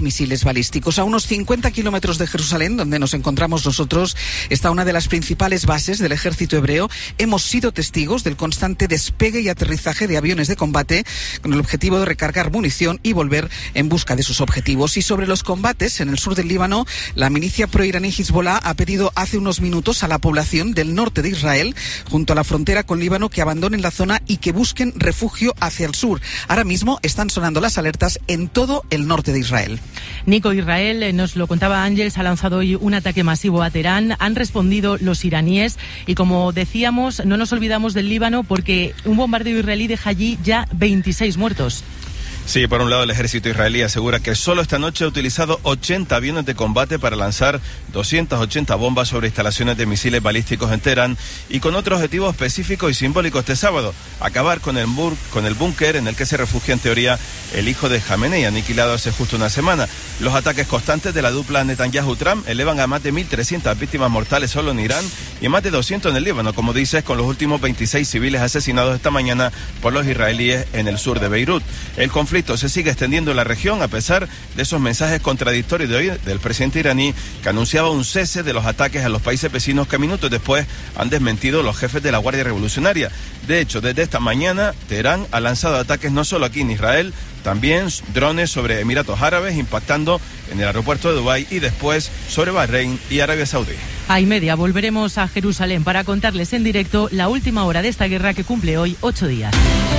misiles balísticos. A unos 50 kilómetros de Jerusalén, donde nos encontramos nosotros, está una de las principales bases del ejército hebreo. Hemos sido testigos del constante despegue y aterrizaje de aviones de combate con el objetivo de recargar munición y volver en busca de sus objetivos. Y sobre los combates en el sur del Líbano, la milicia proiraní Hezbollah ha pedido hace unos minutos a la población del norte de Israel, junto a la frontera con Líbano, que abandonen la zona y que busquen refugio hacia el sur. Ahora mismo están sonando las alertas en todo el norte de Israel. Nico, Israel, nos lo contaba Ángels, ha lanzado hoy un ataque masivo a Teherán. Han respondido los iraníes y, como decíamos, no nos olvidamos del Líbano porque un bombardeo israelí deja allí ya 26 muertos. Sí, por un lado el ejército israelí asegura que solo esta noche ha utilizado 80 aviones de combate para lanzar 280 bombas sobre instalaciones de misiles balísticos en Teherán y con otro objetivo específico y simbólico este sábado: acabar con el búnker en el que se refugia en teoría el hijo de Jamenei, aniquilado hace justo una semana. Los ataques constantes de la dupla Netanyahu-Trump elevan a más de 1.300 víctimas mortales solo en Irán y más de 200 en el Líbano, como dices, con los últimos 26 civiles asesinados esta mañana por los israelíes en el sur de Beirut. El conflicto se sigue extendiendo en la región a pesar de esos mensajes contradictorios de hoy del presidente iraní, que anunciaba un cese de los ataques a los países vecinos que minutos después han desmentido los jefes de la Guardia Revolucionaria. De hecho, desde esta mañana, Teherán ha lanzado ataques no solo aquí en Israel, también drones sobre Emiratos Árabes, impactando en el aeropuerto de Dubái, y después sobre Bahrein y Arabia Saudí. A y media volveremos a Jerusalén para contarles en directo la última hora de esta guerra que cumple hoy 8 días.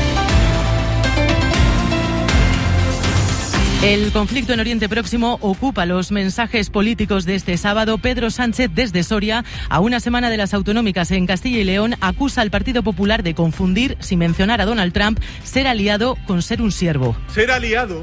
El conflicto en Oriente Próximo ocupa los mensajes políticos de este sábado. Pedro Sánchez, desde Soria, a una semana de las autonómicas en Castilla y León, acusa al Partido Popular de confundir, sin mencionar a Donald Trump, ser aliado con ser un siervo. Ser aliado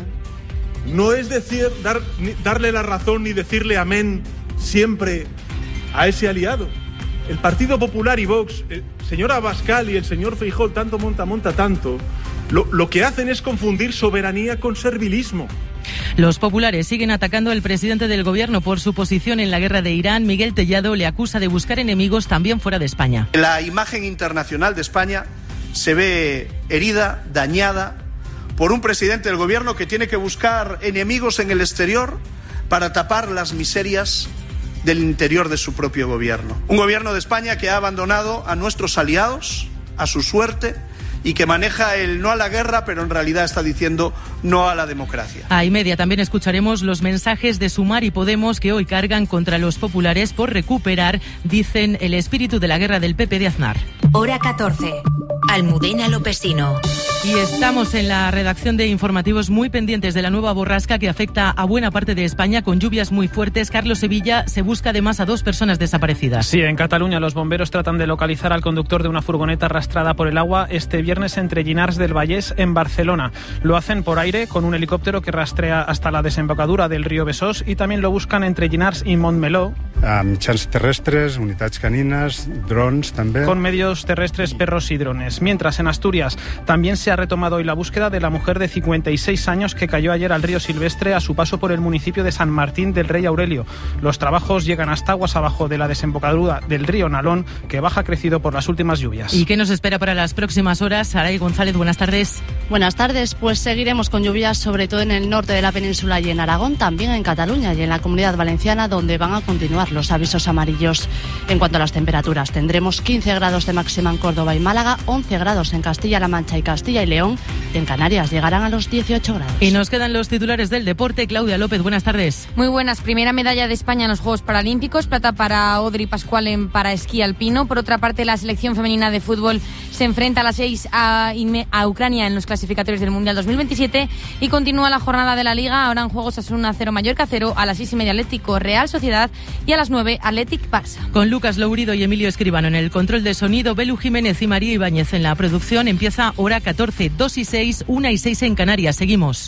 no es decir darle la razón ni decirle amén siempre a ese aliado. El Partido Popular y Vox, el señor Abascal y el señor Feijóo, tanto monta tanto, lo que hacen es confundir soberanía con servilismo. Los populares siguen atacando al presidente del gobierno por su posición en la guerra de Irán. Miguel Tellado le acusa de buscar enemigos también fuera de España. La imagen internacional de España se ve herida, dañada, por un presidente del gobierno que tiene que buscar enemigos en el exterior para tapar las miserias del interior de su propio gobierno. Un gobierno de España que ha abandonado a nuestros aliados, a su suerte, y que maneja el no a la guerra, pero en realidad está diciendo no a la democracia. A y media también escucharemos los mensajes de Sumar y Podemos, que hoy cargan contra los populares por recuperar, dicen, el espíritu de la guerra del PP de Aznar. Hora 14. Almudena Lopesino. Y estamos en la redacción de informativos muy pendientes de la nueva borrasca que afecta a buena parte de España con lluvias muy fuertes. Carlos Sevilla, se busca además a 2 personas desaparecidas. Sí, en Cataluña los bomberos tratan de localizar al conductor de una furgoneta arrastrada por el agua este viernes entre Llinars del Vallès en Barcelona. Lo hacen por aire con un helicóptero que rastrea hasta la desembocadura del río Besós y también lo buscan entre Llinars y Montmeló. Mitjans terrestres, unitats canines, drones también. Con medios terrestres, perros y drones. Mientras en Asturias también se ha retomado hoy la búsqueda de la mujer de 56 años que cayó ayer al río Silvestre a su paso por el municipio de San Martín del Rey Aurelio. Los trabajos llegan hasta aguas abajo de la desembocadura del río Nalón, que baja crecido por las últimas lluvias. ¿Y qué nos espera para las próximas horas? Saray González, buenas tardes. Buenas tardes, pues seguiremos con lluvias sobre todo en el norte de la península y en Aragón, también en Cataluña y en la Comunidad Valenciana, donde van a continuar los avisos amarillos. En cuanto a las temperaturas, tendremos 15 grados de máxima en Córdoba y Málaga, 11 grados en Castilla-La Mancha y Castilla y León, y en Canarias llegarán a los 18 grados. Y nos quedan los titulares del deporte. Claudia López, buenas tardes. Muy buenas. Primera medalla de España en los Juegos Paralímpicos, plata para Audrey Pascual en paraesquí alpino. Por otra parte, la selección femenina de fútbol se enfrenta a las 6 a Ucrania en los clasificatorios del Mundial 2027 y continúa la jornada de la Liga. Ahora en juegos Osasuna 0 Mallorca 0, a las 6:30 Atlético Real Sociedad y a las 9 Athletic Barça. Con Lucas Lourido y Emilio Escribano en el control de sonido, Belu Jiménez y María Ibáñez en la producción. Empieza Hora 14, 2 y 6, 1 y 6 en Canarias. Seguimos.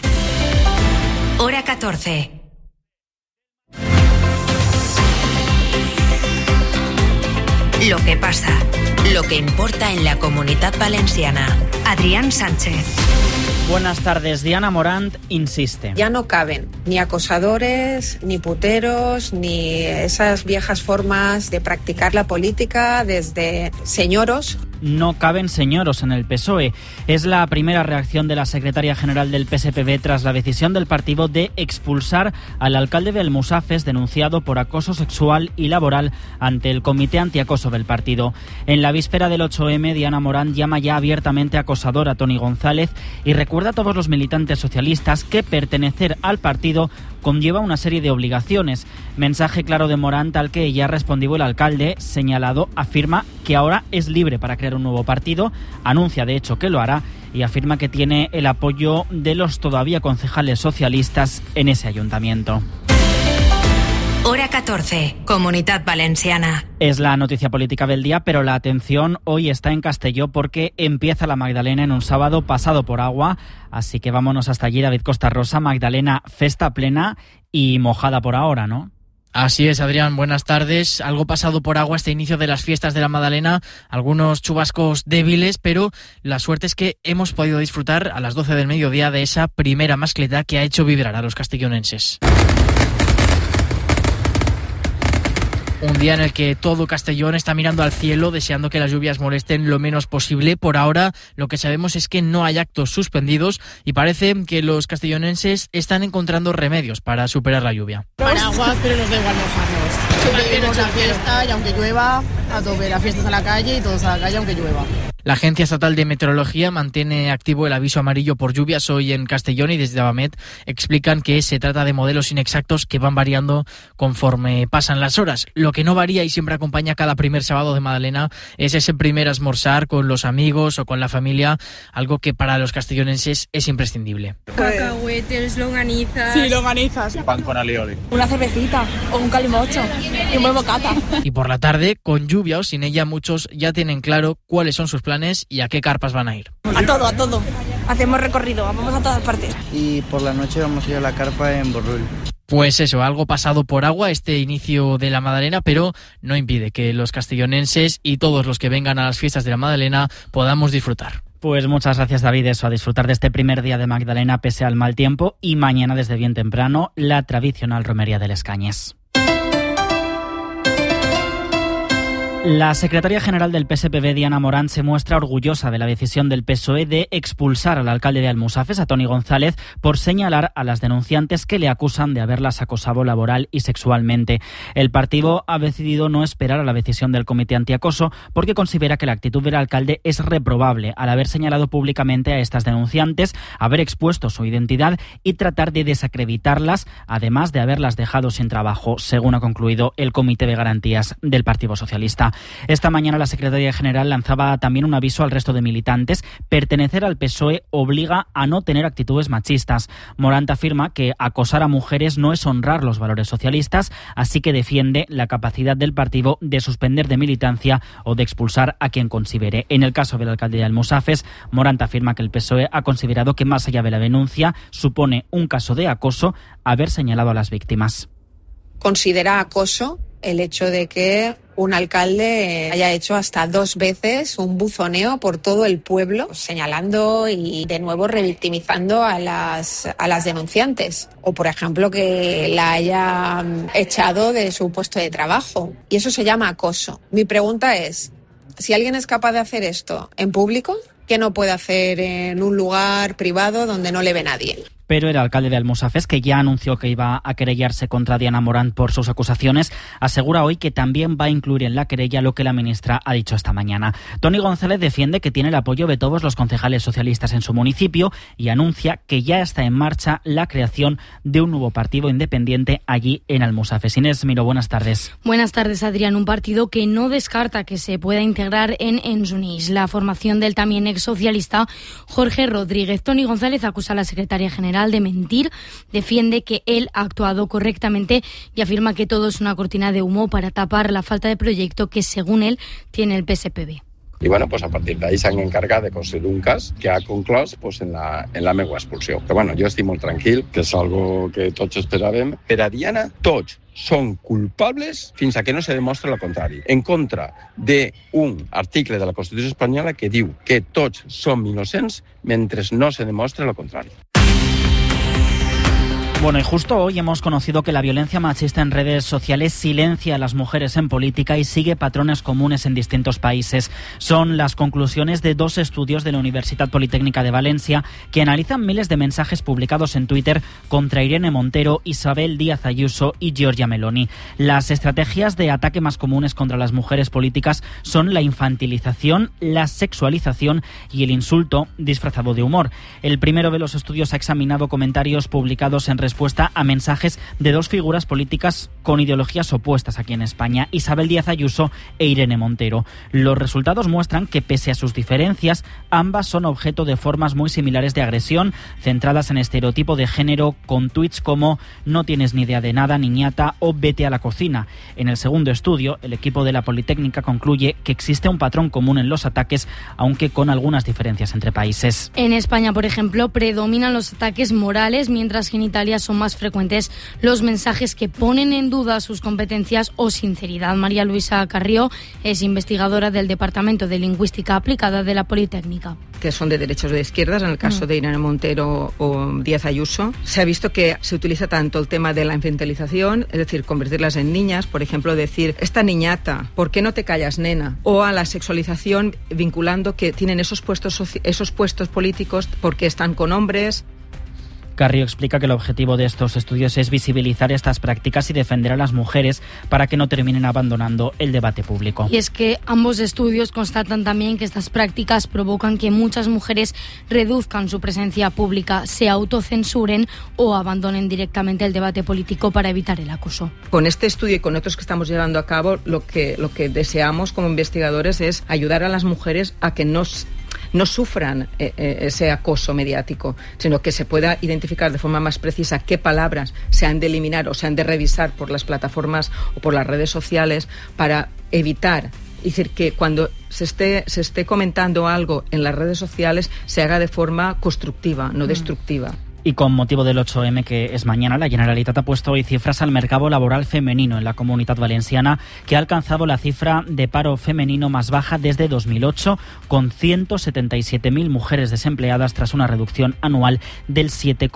Hora 14. Lo que pasa, lo que importa en la Comunitat Valenciana. Adrián Sánchez. Buenas tardes. Diana Morant insiste. Ya no caben ni acosadores, ni puteros, ni esas viejas formas de practicar la política desde señoros. no caben señoros en el PSOE. Es la primera reacción de la secretaria general del PSPB tras la decisión del partido de expulsar al alcalde de Almusafes, denunciado por acoso sexual y laboral ante el comité antiacoso del partido. En la víspera del 8M, Diana Morant llama ya abiertamente acosador a Toni González y recuerda a todos los militantes socialistas que pertenecer al partido conlleva una serie de obligaciones. Mensaje claro de Morant al que ya respondió el alcalde. Señalado, afirma que ahora es libre para crear un nuevo partido, anuncia de hecho que lo hará y afirma que tiene el apoyo de los todavía concejales socialistas en ese ayuntamiento. Hora 14, Comunitat Valenciana. Es la noticia política del día, pero la atención hoy está en Castelló porque empieza la Magdalena en un sábado pasado por agua. Así que vámonos hasta allí, David Costa Rosa. Magdalena, festa plena y mojada por ahora, ¿no? Así es, Adrián, buenas tardes. Algo pasado por agua este inicio de las fiestas de la Magdalena, algunos chubascos débiles, pero la suerte es que hemos podido disfrutar a las 12 del mediodía de esa primera mascleta que ha hecho vibrar a los castellonenses. Un día en el que todo Castellón está mirando al cielo, deseando que las lluvias molesten lo menos posible. Por ahora, lo que sabemos es que no hay actos suspendidos y parece que los castellonenses están encontrando remedios para superar la lluvia. Paraguas, pero nos da igual mojarnos. Vivimos la fiesta y aunque llueva, a tope, la fiesta es a la calle y todos a la calle aunque llueva. La Agencia Estatal de Meteorología mantiene activo el aviso amarillo por lluvias hoy en Castellón y desde Abamet explican que se trata de modelos inexactos que van variando conforme pasan las horas. Lo que no varía y siempre acompaña cada primer sábado de Magdalena es ese primer almorzar con los amigos o con la familia, algo que para los castellonenses es imprescindible. Cacahuetes, longanizas. Sí, longanizas. Pan con alioli. Una cervecita o un calimocho y un buen bocata. Y por la tarde, con lluvia o sin ella, muchos ya tienen claro cuáles son sus planes y a qué carpas van a ir. A todo. Hacemos recorrido, vamos a todas partes. Y por la noche vamos a ir a la carpa en Borrull. Pues eso, algo pasado por agua este inicio de la Magdalena, pero no impide que los castellonenses y todos los que vengan a las fiestas de la Magdalena podamos disfrutar. Pues muchas gracias, David. Eso, a disfrutar de este primer día de Magdalena pese al mal tiempo y mañana desde bien temprano la tradicional romería del Escañes. La secretaria general del PSPB, Diana Morant, se muestra orgullosa de la decisión del PSOE de expulsar al alcalde de Almusafes, a Toni González, por señalar a las denunciantes que le acusan de haberlas acosado laboral y sexualmente. El partido ha decidido no esperar a la decisión del comité antiacoso porque considera que la actitud del alcalde es reprobable al haber señalado públicamente a estas denunciantes, haber expuesto su identidad y tratar de desacreditarlas, además de haberlas dejado sin trabajo, según ha concluido el Comité de Garantías del Partido Socialista. Esta mañana la secretaria general lanzaba también un aviso al resto de militantes. Pertenecer al PSOE obliga a no tener actitudes machistas. Morant afirma que acosar a mujeres no es honrar los valores socialistas, así que defiende la capacidad del partido de suspender de militancia o de expulsar a quien considere. En el caso del alcalde de Almusafes, Morant afirma que el PSOE ha considerado que más allá de la denuncia supone un caso de acoso haber señalado a las víctimas. Considera acoso el hecho de que un alcalde haya hecho hasta 2 veces un buzoneo por todo el pueblo, señalando y de nuevo revictimizando a las denunciantes. O, por ejemplo, que la haya echado de su puesto de trabajo. Y eso se llama acoso. Mi pregunta es, si alguien es capaz de hacer esto en público, ¿qué no puede hacer en un lugar privado donde no le ve nadie? Pero el alcalde de Almusafes, que ya anunció que iba a querellarse contra Diana Morant por sus acusaciones, asegura hoy que también va a incluir en la querella lo que la ministra ha dicho esta mañana. Toni González defiende que tiene el apoyo de todos los concejales socialistas en su municipio y anuncia que ya está en marcha la creación de un nuevo partido independiente allí en Almusafes. Inés Miró, buenas tardes. Buenas tardes, Adrián. Un partido que no descarta que se pueda integrar en Enjunís, la formación del también ex socialista Jorge Rodríguez. Toni González acusa a la secretaria general de mentir, defiende que él ha actuado correctamente y afirma que todo es una cortina de humo para tapar la falta de proyecto que, según él, tiene el PSPB. I bueno, pues a partir d'ahí s'han encargat de construir un cas que ha conclòs pues, en la meva expulsió. Però bueno, jo estic molt tranquil, que és algo que tots esperàvem. Per a Diana, tots són culpables fins a que no se demostre el contrari. En contra d'un article de la Constitució espanyola que diu que tots som innocents mentre no se demostre el contrari. Bueno, y justo hoy hemos conocido que la violencia machista en redes sociales silencia a las mujeres en política y sigue patrones comunes en distintos países. Son las conclusiones de 2 estudios de la Universidad Politécnica de Valencia que analizan miles de mensajes publicados en Twitter contra Irene Montero, Isabel Díaz Ayuso y Giorgia Meloni. Las estrategias de ataque más comunes contra las mujeres políticas son la infantilización, la sexualización y el insulto disfrazado de humor. El primero de los estudios ha examinado comentarios publicados en respuesta a mensajes de 2 figuras políticas con ideologías opuestas aquí en España, Isabel Díaz Ayuso e Irene Montero. Los resultados muestran que, pese a sus diferencias, ambas son objeto de formas muy similares de agresión, centradas en estereotipo de género, con tuits como "no tienes ni idea de nada, niñata" o "vete a la cocina". En el segundo estudio, el equipo de la Politécnica concluye que existe un patrón común en los ataques, aunque con algunas diferencias entre países. En España, por ejemplo, predominan los ataques morales, mientras que en Italia son más frecuentes los mensajes que ponen en duda sus competencias o sinceridad. María Luisa Carrió es investigadora del Departamento de Lingüística Aplicada de la Politécnica. Que son de derechas o de izquierdas, en el caso de Irene Montero o Díaz Ayuso. Se ha visto que se utiliza tanto el tema de la infantilización, es decir, convertirlas en niñas, por ejemplo, decir "esta niñata, ¿por qué no te callas, nena?", o a la sexualización vinculando que tienen esos puestos políticos porque están con hombres. Carrió explica que el objetivo de estos estudios es visibilizar estas prácticas y defender a las mujeres para que no terminen abandonando el debate público. Y es que ambos estudios constatan también que estas prácticas provocan que muchas mujeres reduzcan su presencia pública, se autocensuren o abandonen directamente el debate político para evitar el acoso. Con este estudio y con otros que estamos llevando a cabo, lo que deseamos como investigadores es ayudar a las mujeres a que no sufran ese acoso mediático, sino que se pueda identificar de forma más precisa qué palabras se han de eliminar o se han de revisar por las plataformas o por las redes sociales para evitar. Es decir, que cuando se esté comentando algo en las redes sociales se haga de forma constructiva, no destructiva. Y con motivo del 8M, que es mañana, la Generalitat ha puesto hoy cifras al mercado laboral femenino en la Comunitat Valenciana, que ha alcanzado la cifra de paro femenino más baja desde 2008, con 177.000 mujeres desempleadas tras una reducción anual del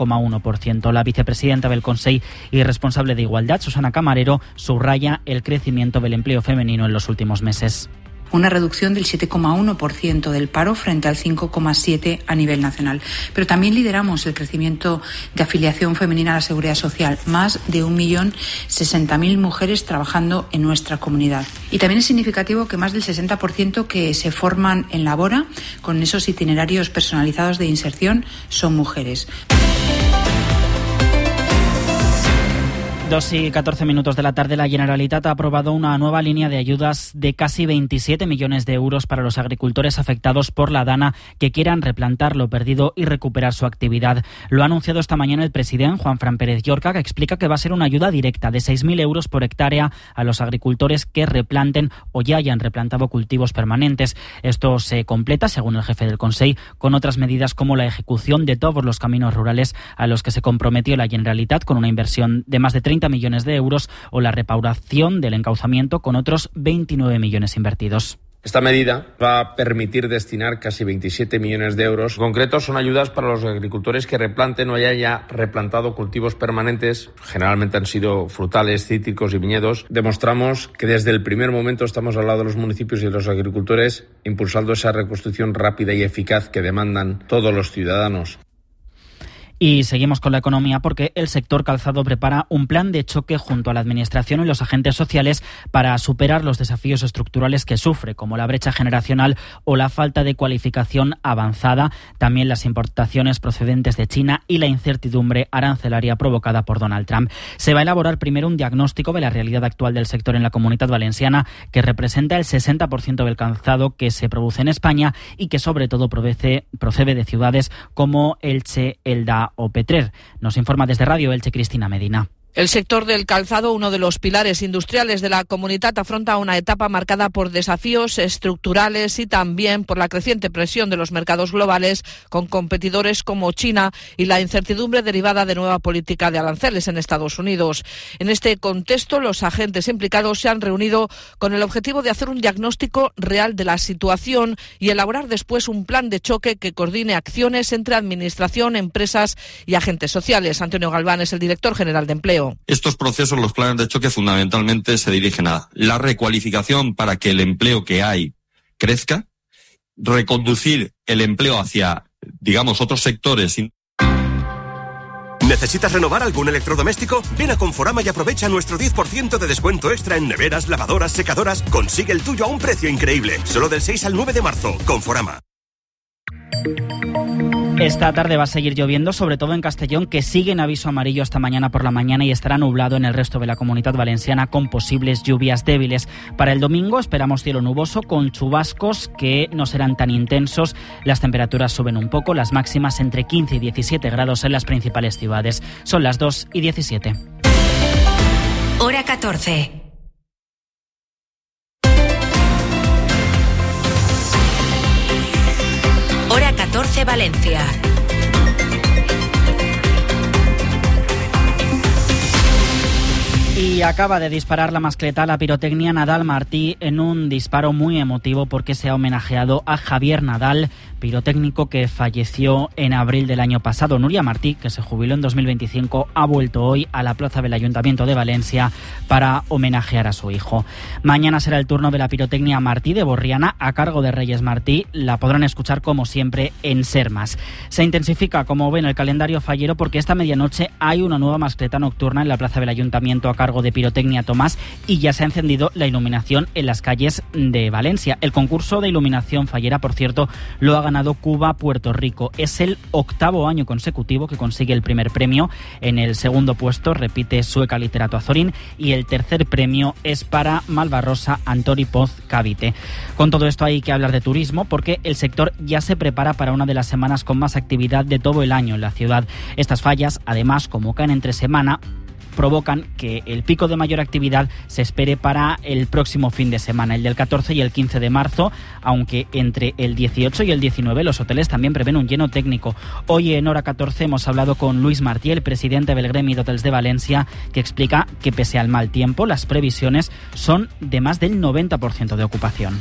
7,1%. La vicepresidenta del Consell y responsable de Igualdad, Susana Camarero, subraya el crecimiento del empleo femenino en los últimos meses. Una reducción del 7,1% del paro frente al 5,7% a nivel nacional. Pero también lideramos el crecimiento de afiliación femenina a la Seguridad Social, más de 1.060.000 mujeres trabajando en nuestra comunidad. Y también es significativo que más del 60% que se forman en Labora, con esos itinerarios personalizados de inserción, son mujeres. 2:14 de la tarde, la Generalitat ha aprobado una nueva línea de ayudas de casi 27 millones de euros para los agricultores afectados por la dana que quieran replantar lo perdido y recuperar su actividad. Lo ha anunciado esta mañana el presidente Juanfran Pérez Llorca, que explica que va a ser una ayuda directa de 6.000 euros por hectárea a los agricultores que replanten o ya hayan replantado cultivos permanentes. Esto se completa, según el jefe del Consell, con otras medidas como la ejecución de todos los caminos rurales a los que se comprometió la Generalitat con una inversión de más de 30 millones de euros o la reparación del encauzamiento con otros 29 millones invertidos. Esta medida va a permitir destinar casi 27 millones de euros. En concreto, son ayudas para los agricultores que replanten o hayan replantado cultivos permanentes. Generalmente han sido frutales, cítricos y viñedos. Demostramos que desde el primer momento estamos al lado de los municipios y de los agricultores, impulsando esa reconstrucción rápida y eficaz que demandan todos los ciudadanos. Y seguimos con la economía porque el sector calzado prepara un plan de choque junto a la Administración y los agentes sociales para superar los desafíos estructurales que sufre, como la brecha generacional o la falta de cualificación avanzada, también las importaciones procedentes de China y la incertidumbre arancelaria provocada por Donald Trump. Se va a elaborar primero un diagnóstico de la realidad actual del sector en la Comunitat Valenciana, que representa el 60% del calzado que se produce en España y que sobre todo procede de ciudades como Elche, Elda o Petrer. Nos informa desde Radio Elche Cristina Medina. El sector del calzado, uno de los pilares industriales de la comunidad, afronta una etapa marcada por desafíos estructurales y también por la creciente presión de los mercados globales, con competidores como China y la incertidumbre derivada de nueva política de aranceles en Estados Unidos. En este contexto, los agentes implicados se han reunido con el objetivo de hacer un diagnóstico real de la situación y elaborar después un plan de choque que coordine acciones entre administración, empresas y agentes sociales. Antonio Galván es el director general de Empleo. Estos procesos, los planes de choque, fundamentalmente se dirigen a la recualificación para que el empleo que hay crezca, reconducir el empleo hacia, digamos, otros sectores. ¿Necesitas renovar algún electrodoméstico? Ven a Conforama y aprovecha nuestro 10% de descuento extra en neveras, lavadoras, secadoras. Consigue el tuyo a un precio increíble. Solo del 6 al 9 de marzo. Conforama. Esta tarde va a seguir lloviendo, sobre todo en Castellón, que sigue en aviso amarillo hasta mañana por la mañana y estará nublado en el resto de la Comunidad Valenciana con posibles lluvias débiles. Para el domingo esperamos cielo nuboso con chubascos que no serán tan intensos. Las temperaturas suben un poco, las máximas entre 15 y 17 grados en las principales ciudades. Son las 2:17. Hora 14. Hora 14 Valencia. Y acaba de disparar la mascleta la pirotecnia Nadal Martí en un disparo muy emotivo porque se ha homenajeado a Javier Nadal, pirotécnico que falleció en abril del año pasado. Nuria Martí, que se jubiló en 2025, ha vuelto hoy a la plaza del Ayuntamiento de Valencia para homenajear a su hijo. Mañana será el turno de la pirotecnia Martí de Borriana a cargo de Reyes Martí. La podrán escuchar como siempre en Sermas. Se intensifica, como ven, el calendario fallero porque esta medianoche hay una nueva mascleta nocturna en la plaza del Ayuntamiento a cargo de Pirotecnia Tomás y ya se ha encendido la iluminación en las calles de Valencia. El concurso de iluminación fallera, por cierto, lo ha ganado Cuba Puerto Rico. Es el 8º año consecutivo que consigue el primer premio. En el segundo puesto repite Sueca Literato Azorín y el tercer premio es para Malvarrosa Antori Poz Cavite. Con todo esto hay que hablar de turismo porque el sector ya se prepara para una de las semanas con más actividad de todo el año en la ciudad. Estas fallas, además, como caen entre semana, provocan que el pico de mayor actividad se espere para el próximo fin de semana, el del 14 y el 15 de marzo, aunque entre el 18 y el 19 los hoteles también prevén un lleno técnico. Hoy en Hora 14 hemos hablado con Luis Martí, el presidente del Gremi d'Hotels de Valencia, que explica que pese al mal tiempo, las previsiones son de más del 90% de ocupación.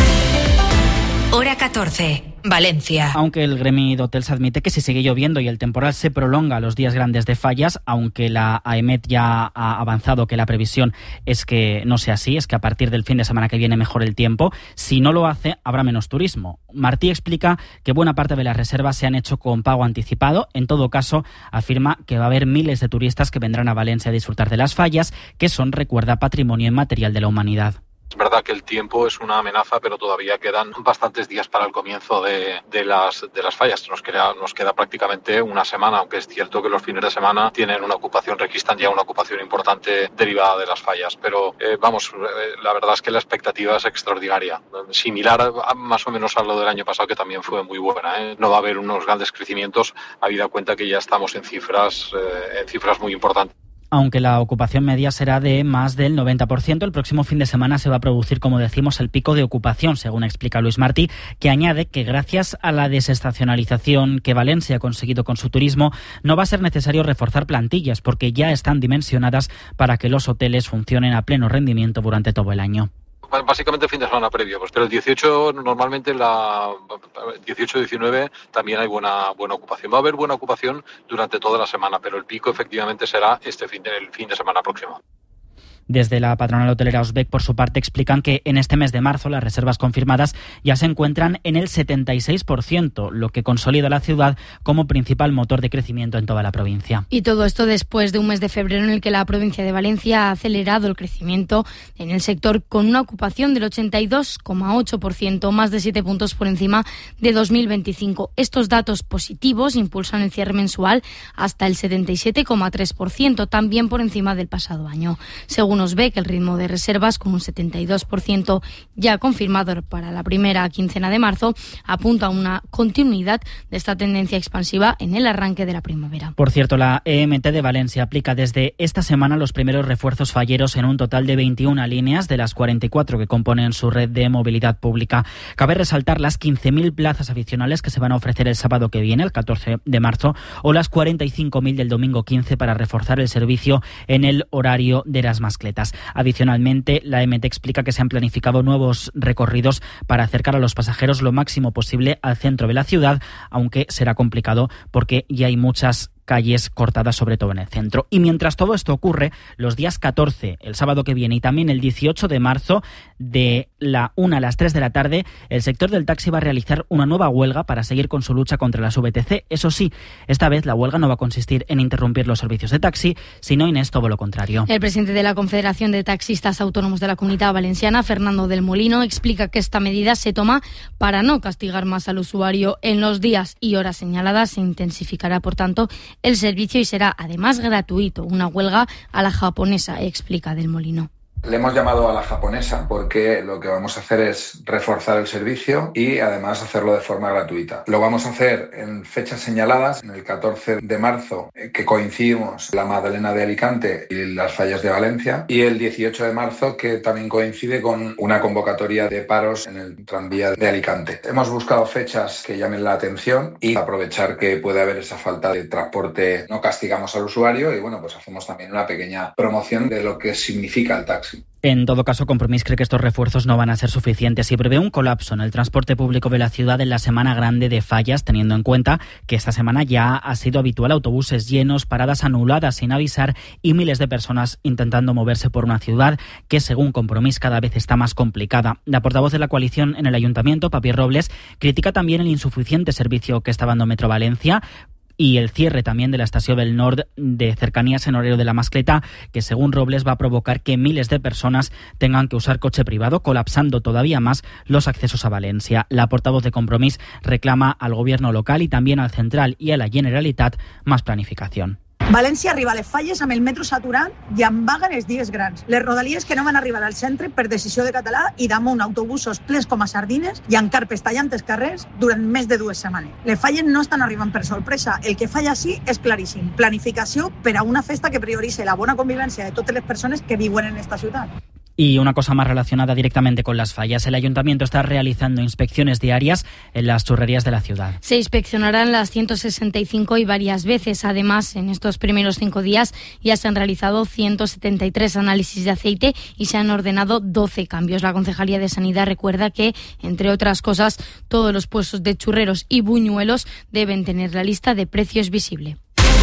Hora 14. Valencia. Aunque el Gremi d'Hotels admite que si sigue lloviendo y el temporal se prolonga los días grandes de fallas, aunque la AEMET ya ha avanzado que la previsión es que no sea así, es que a partir del fin de semana que viene mejore el tiempo, si no lo hace habrá menos turismo. Martí explica que buena parte de las reservas se han hecho con pago anticipado. En todo caso, afirma que va a haber miles de turistas que vendrán a Valencia a disfrutar de las fallas, que son, recuerda, patrimonio inmaterial de la humanidad. Es verdad que el tiempo es una amenaza, pero todavía quedan bastantes días para el comienzo de las fallas. Nos queda prácticamente una semana, aunque es cierto que los fines de semana tienen una ocupación, registran ya una ocupación importante derivada de las fallas. Pero la verdad es que la expectativa es extraordinaria. Similar más o menos a lo del año pasado, que también fue muy buena. No va a haber unos grandes crecimientos, habida cuenta que ya estamos en cifras muy importantes. Aunque la ocupación media será de más del 90%, el próximo fin de semana se va a producir, como decimos, el pico de ocupación, según explica Luis Martí, que añade que gracias a la desestacionalización que Valencia ha conseguido con su turismo, no va a ser necesario reforzar plantillas, porque ya están dimensionadas para que los hoteles funcionen a pleno rendimiento durante todo el año. Básicamente el fin de semana previo, pero el 18 normalmente, 18-19 también hay buena ocupación. Va a haber buena ocupación durante toda la semana, pero el pico efectivamente será el fin de semana próximo. Desde la patronal hotelera Osbec, por su parte, explican que en este mes de marzo las reservas confirmadas ya se encuentran en el 76%, lo que consolida a la ciudad como principal motor de crecimiento en toda la provincia. Y todo esto después de un mes de febrero en el que la provincia de Valencia ha acelerado el crecimiento en el sector con una ocupación del 82,8%, más de 7 puntos por encima de 2025. Estos datos positivos impulsan el cierre mensual hasta el 77,3%, también por encima del pasado año. Según algunos ve que el ritmo de reservas, con un 72% ya confirmado para la primera quincena de marzo, apunta a una continuidad de esta tendencia expansiva en el arranque de la primavera. Por cierto, la EMT de Valencia aplica desde esta semana los primeros refuerzos falleros en un total de 21 líneas de las 44 que componen su red de movilidad pública. Cabe resaltar las 15.000 plazas adicionales que se van a ofrecer el sábado que viene, el 14 de marzo, o las 45.000 del domingo 15 para reforzar el servicio en el horario de las mascletas. Adicionalmente, la EMT explica que se han planificado nuevos recorridos para acercar a los pasajeros lo máximo posible al centro de la ciudad, aunque será complicado porque ya hay muchas calles cortadas, sobre todo en el centro. Y mientras todo esto ocurre, los días 14, el sábado que viene, y también el 18 de marzo, de la 1 a las 3 de la tarde, el sector del taxi va a realizar una nueva huelga para seguir con su lucha contra las VTC. Eso sí, esta vez la huelga no va a consistir en interrumpir los servicios de taxi, sino en todo lo contrario. El presidente de la Confederación de Taxistas Autónomos de la Comunidad Valenciana, Fernando del Molino, explica que esta medida se toma para no castigar más al usuario. En los días y horas señaladas se intensificará, por tanto, el servicio y será además gratuito, una huelga a la japonesa, explica del Molino. Le hemos llamado a la japonesa porque lo que vamos a hacer es reforzar el servicio y además hacerlo de forma gratuita. Lo vamos a hacer en fechas señaladas, en el 14 de marzo, que coincidimos la Magdalena de Alicante y las Fallas de Valencia, y el 18 de marzo, que también coincide con una convocatoria de paros en el tranvía de Alicante. Hemos buscado fechas que llamen la atención y aprovechar que puede haber esa falta de transporte. No castigamos al usuario y bueno, pues hacemos también una pequeña promoción de lo que significa el taxi. En todo caso, Compromís cree que estos refuerzos no van a ser suficientes y prevé un colapso en el transporte público de la ciudad en la semana grande de Fallas, teniendo en cuenta que esta semana ya ha sido habitual autobuses llenos, paradas anuladas sin avisar y miles de personas intentando moverse por una ciudad que, según Compromís, cada vez está más complicada. La portavoz de la coalición en el ayuntamiento, Papi Robles, critica también el insuficiente servicio que está dando Metro Valencia y el cierre también de la estación del Nord de cercanías en horario de la mascleta, que según Robles va a provocar que miles de personas tengan que usar coche privado, colapsando todavía más los accesos a Valencia. La portavoz de Compromís reclama al gobierno local y también al central i a la Generalitat más planificación. València arriba a les Falles amb el metro saturat i amb vaga els dies grans. Les rodalies que no van arribar al centre per decisió de Català i damunt autobusos plens com a sardines i amb carpes tallant els carrers durant més de 2 setmanes. Les Falles no estan arribant per sorpresa. El que falla sí és claríssim. Planificació per a una festa que prioritza la bona convivència de totes les persones que viuen en esta ciutat. Y una cosa más relacionada directamente con las fallas. El ayuntamiento está realizando inspecciones diarias en las churrerías de la ciudad. Se inspeccionarán las 165 y varias veces. Además, en estos primeros 5 días ya se han realizado 173 análisis de aceite y se han ordenado 12 cambios. La Concejalía de Sanidad recuerda que, entre otras cosas, todos los puestos de churreros y buñuelos deben tener la lista de precios visible.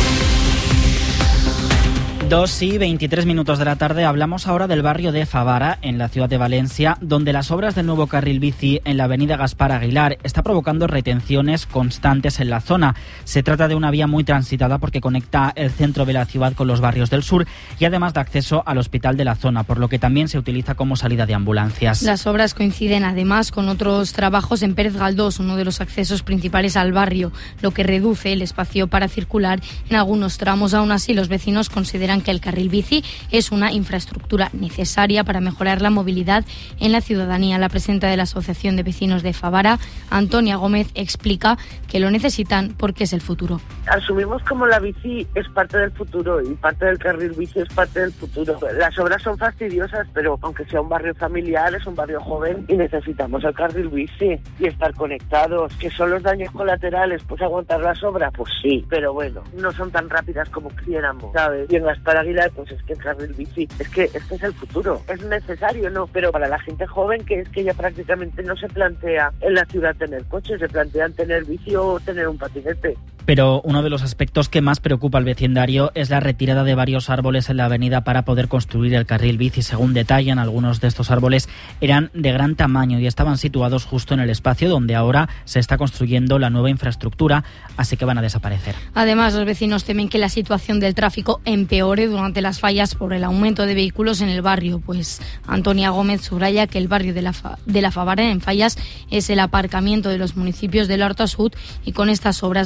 2:23 de la tarde. Hablamos ahora del barrio de Favara, en la ciudad de Valencia, donde las obras del nuevo carril bici en la avenida Gaspar Aguilar está provocando retenciones constantes en la zona. Se trata de una vía muy transitada porque conecta el centro de la ciudad con los barrios del sur y además da acceso al hospital de la zona, por lo que también se utiliza como salida de ambulancias. Las obras coinciden además con otros trabajos en Pérez Galdós, uno de los accesos principales al barrio, lo que reduce el espacio para circular en algunos tramos. Aún así, los vecinos consideran que el carril bici es una infraestructura necesaria para mejorar la movilidad en la ciudadanía. La presidenta de la Asociación de Vecinos de Favara, Antonia Gómez, explica que lo necesitan porque es el futuro. Asumimos como la bici es parte del futuro y parte del carril bici es parte del futuro. Las obras son fastidiosas, pero aunque sea un barrio familiar, es un barrio joven y necesitamos el carril bici y estar conectados. ¿Que son los daños colaterales? Pues aguantar las obras, pues sí, pero bueno, no son tan rápidas como quisiéramos, ¿sabes? Y en Gaspar Aguilar, pues es que el carril bici, es que este es el futuro, es necesario, ¿no? Pero para la gente joven, que es que ya prácticamente no se plantea en la ciudad tener coche, se plantean tener bici o tener un patinete. Pero uno de los aspectos que más preocupa al vecindario es la retirada de varios árboles en la avenida para poder construir el carril bici. Según detallan, algunos de estos árboles eran de gran tamaño y estaban situados justo en el espacio donde ahora se está construyendo la nueva infraestructura, así que van a desaparecer. Además, los vecinos temen que la situación del tráfico empeore durante las fallas por el aumento de vehículos en el barrio, pues Antonia Gómez subraya que el barrio de la Favara en Fallas es el aparcamiento de los municipios del Horta Sud y con estas obras va a ser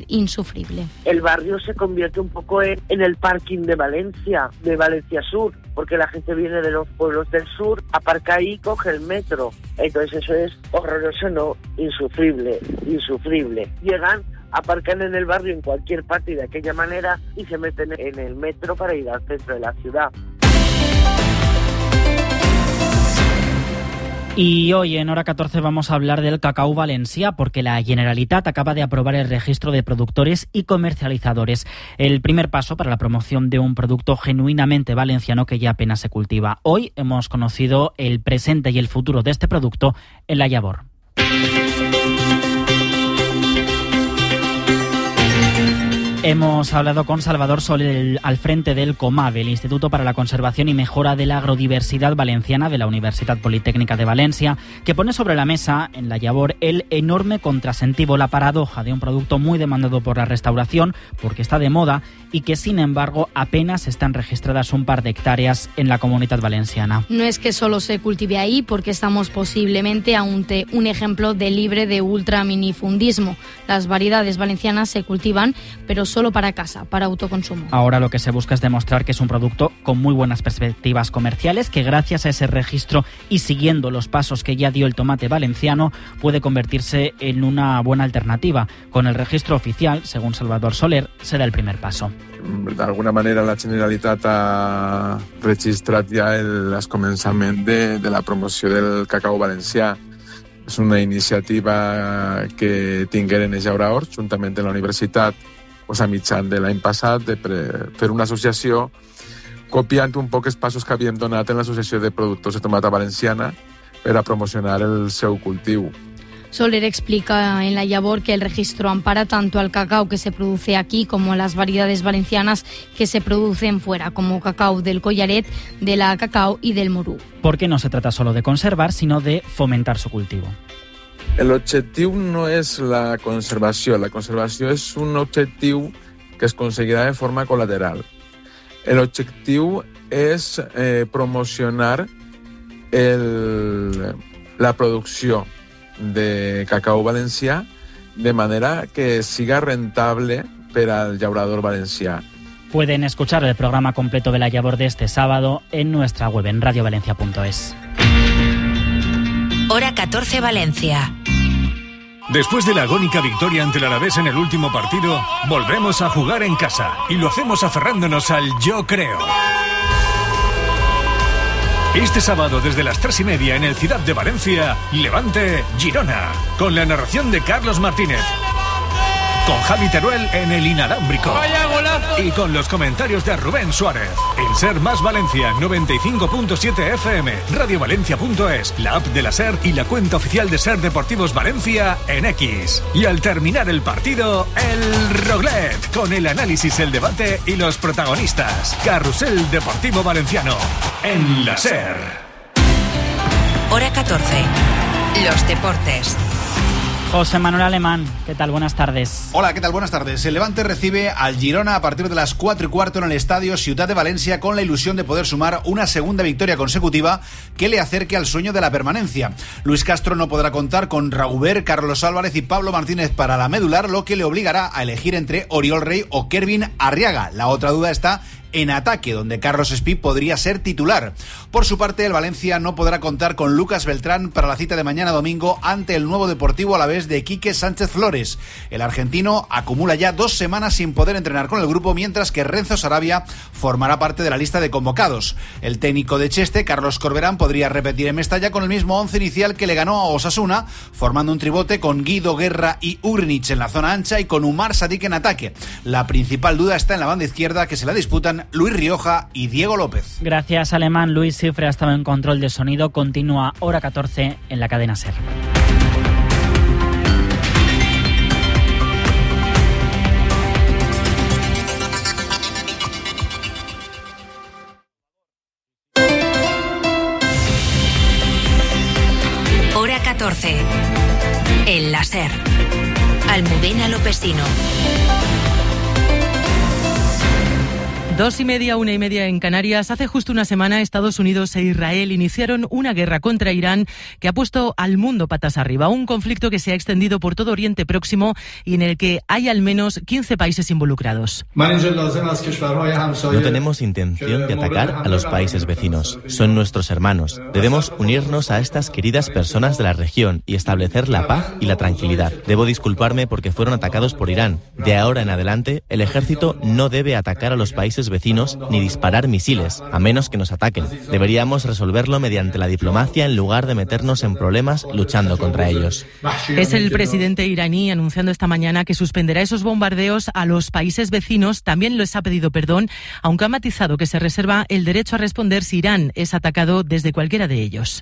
insufrible. El barrio se convierte un poco en el parking de Valencia Sur, porque la gente viene de los pueblos del sur, aparca ahí y coge el metro. Entonces eso es horroroso, no, insufrible. Llegan, aparcan en el barrio en cualquier parte de aquella manera y se meten en el metro para ir al centro de la ciudad. Y hoy en Hora 14 vamos a hablar del cacao valencià, porque la Generalitat acaba de aprobar el registro de productores y comercializadores. El primer paso para la promoción de un producto genuinamente valenciano que ya apenas se cultiva. Hoy hemos conocido el presente y el futuro de este producto en la Llavor. Hemos hablado con Salvador Soler al frente del COMAVE, el Instituto para la Conservación y Mejora de la Agrodiversidad Valenciana de la Universitat Politécnica de Valencia, que pone sobre la mesa en la Llavor el enorme contrasentivo, la paradoja de un producto muy demandado por la restauración, porque está de moda, y que sin embargo apenas están registradas un par de hectáreas en la Comunitat Valenciana. No es que solo se cultive ahí, porque estamos posiblemente ante un ejemplo de libre de ultraminifundismo. Las variedades valencianas se cultivan, pero solo para casa, para autoconsumo. Ahora lo que se busca es demostrar que es un producto con muy buenas perspectivas comerciales, que gracias a ese registro y siguiendo los pasos que ya dio el tomate valenciano, puede convertirse en una buena alternativa. Con el registro oficial, según Salvador Soler, se da el primer paso. D'alguna manera la Generalitat ha registrat ja el començament de la promoció del cacau valencià. És una iniciativa que tingueren a Jauraors, juntament amb la universitat, a mitjan de l'any passat, de fer una associació copiant un poc els passos que havíem donat en l'Associació de Productors de Tomata Valenciana per a promocionar el seu cultiu. Soler explica en la Llavor que el registro ampara tanto al cacao que se produce aquí como a las variedades valencianas que se producen fuera, como cacao del Collaret, de la Cacao y del Morú. Porque no se trata solo de conservar, sino de fomentar su cultivo. L'objectiu no és la conservació és un objectiu que es aconseguirà de forma col·lateral. L'objectiu és promocionar la producció de cacao valencià de manera que siga rentable per al llaurador valencià. Pueden escuchar el programa completo de la Llavor de este sábado en nuestra web en radiovalencia.es. Hora 14 Valencia. Después de la agónica victoria ante el Alavés en el último partido, volvemos a jugar en casa y lo hacemos aferrándonos al yo creo. Este sábado desde las 3:30 en el Ciudad de Valencia, Levante Girona, con la narración de Carlos Martínez, con Javi Teruel en el inalámbrico y con los comentarios de Rubén Suárez. En Ser Más Valencia 95.7 FM, radiovalencia.es, la app de la Ser y la cuenta oficial de Ser Deportivos Valencia en X. Y al terminar el partido, el Roglet, con el análisis, el debate y los protagonistas. Carrusel Deportivo Valenciano en la Ser. Hora 14. Los deportes. José Manuel Alemán, ¿qué tal? Buenas tardes. Hola, ¿qué tal? Buenas tardes. El Levante recibe al Girona a partir de las 4:15 en el estadio Ciutat de Valencia, con la ilusión de poder sumar una segunda victoria consecutiva que le acerque al sueño de la permanencia. Luis Castro no podrá contar con Rauber, Carlos Álvarez y Pablo Martínez para la medular, lo que le obligará a elegir entre Oriol Rey o Kervin Arriaga. La otra duda está en ataque, donde Carlos Espí podría ser titular. Por su parte, el Valencia no podrá contar con Lucas Beltrán para la cita de mañana domingo ante el nuevo Deportivo Alavés de Quique Sánchez Flores. El argentino acumula ya 2 semanas sin poder entrenar con el grupo, mientras que Renzo Sarabia formará parte de la lista de convocados. El técnico de Cheste, Carlos Corberán, podría repetir en Mestalla con el mismo 11 inicial que le ganó a Osasuna, formando un tribote con Guido Guerra y Ugrinic en la zona ancha y con Umar Sadik en ataque. La principal duda está en la banda izquierda, que se la disputan Luis Rioja y Diego López. Gracias, Alemán. Luis Cifre ha estado en control de sonido. Continúa Hora 14 en la cadena SER. Hora 14 en la SER. Almudena Lopesino. 2:30, 1:30 en Canarias. Hace justo una semana Estados Unidos e Israel iniciaron una guerra contra Irán que ha puesto al mundo patas arriba. Un conflicto que se ha extendido por todo Oriente Próximo y en el que hay al menos 15 países involucrados. No tenemos intención de atacar a los países vecinos. Son nuestros hermanos. Debemos unirnos a estas queridas personas de la región y establecer la paz y la tranquilidad. Debo disculparme porque fueron atacados por Irán. De ahora en adelante, el ejército no debe atacar a los países vecinos ni disparar misiles, a menos que nos ataquen. Deberíamos resolverlo mediante la diplomacia en lugar de meternos en problemas luchando contra ellos. Es el presidente iraní anunciando esta mañana que suspenderá esos bombardeos a los países vecinos. También les ha pedido perdón, aunque ha matizado que se reserva el derecho a responder si Irán es atacado desde cualquiera de ellos.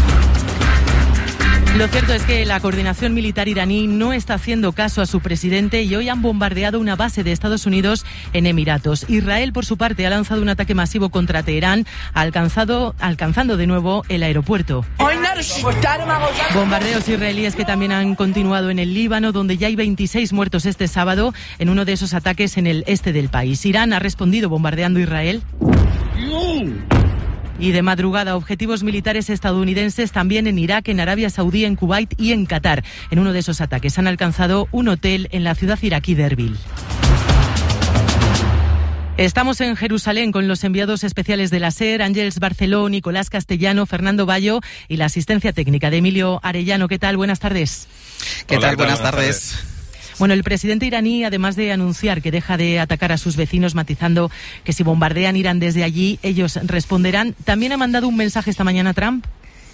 Lo cierto es que la coordinación militar iraní no está haciendo caso a su presidente y hoy han bombardeado una base de Estados Unidos en Emiratos. Israel, por su parte, ha lanzado un ataque masivo contra Teherán, alcanzando de nuevo el aeropuerto. Bombardeos israelíes que también han continuado en el Líbano, donde ya hay 26 muertos este sábado en uno de esos ataques en el este del país. Irán ha respondido bombardeando Israel. Y de madrugada, objetivos militares estadounidenses también en Irak, en Arabia Saudí, en Kuwait y en Qatar. En uno de esos ataques han alcanzado un hotel en la ciudad iraquí de Erbil. Estamos en Jerusalén con los enviados especiales de la SER, Ángeles Barceló, Nicolás Castellano, Fernando Bayo y la asistencia técnica de Emilio Arellano. ¿Qué tal? Buenas tardes. ¿Qué tal? Buenas tardes. Bueno, el presidente iraní, además de anunciar que deja de atacar a sus vecinos, matizando que si bombardean Irán desde allí, ellos responderán, también ha mandado un mensaje esta mañana a Trump.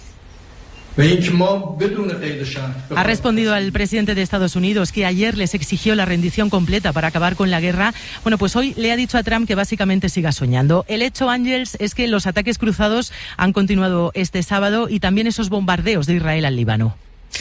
Ha respondido al presidente de Estados Unidos, que ayer les exigió la rendición completa para acabar con la guerra. Bueno, pues hoy le ha dicho a Trump que básicamente siga soñando. El hecho, Ángels, es que los ataques cruzados han continuado este sábado y también esos bombardeos de Israel al Líbano.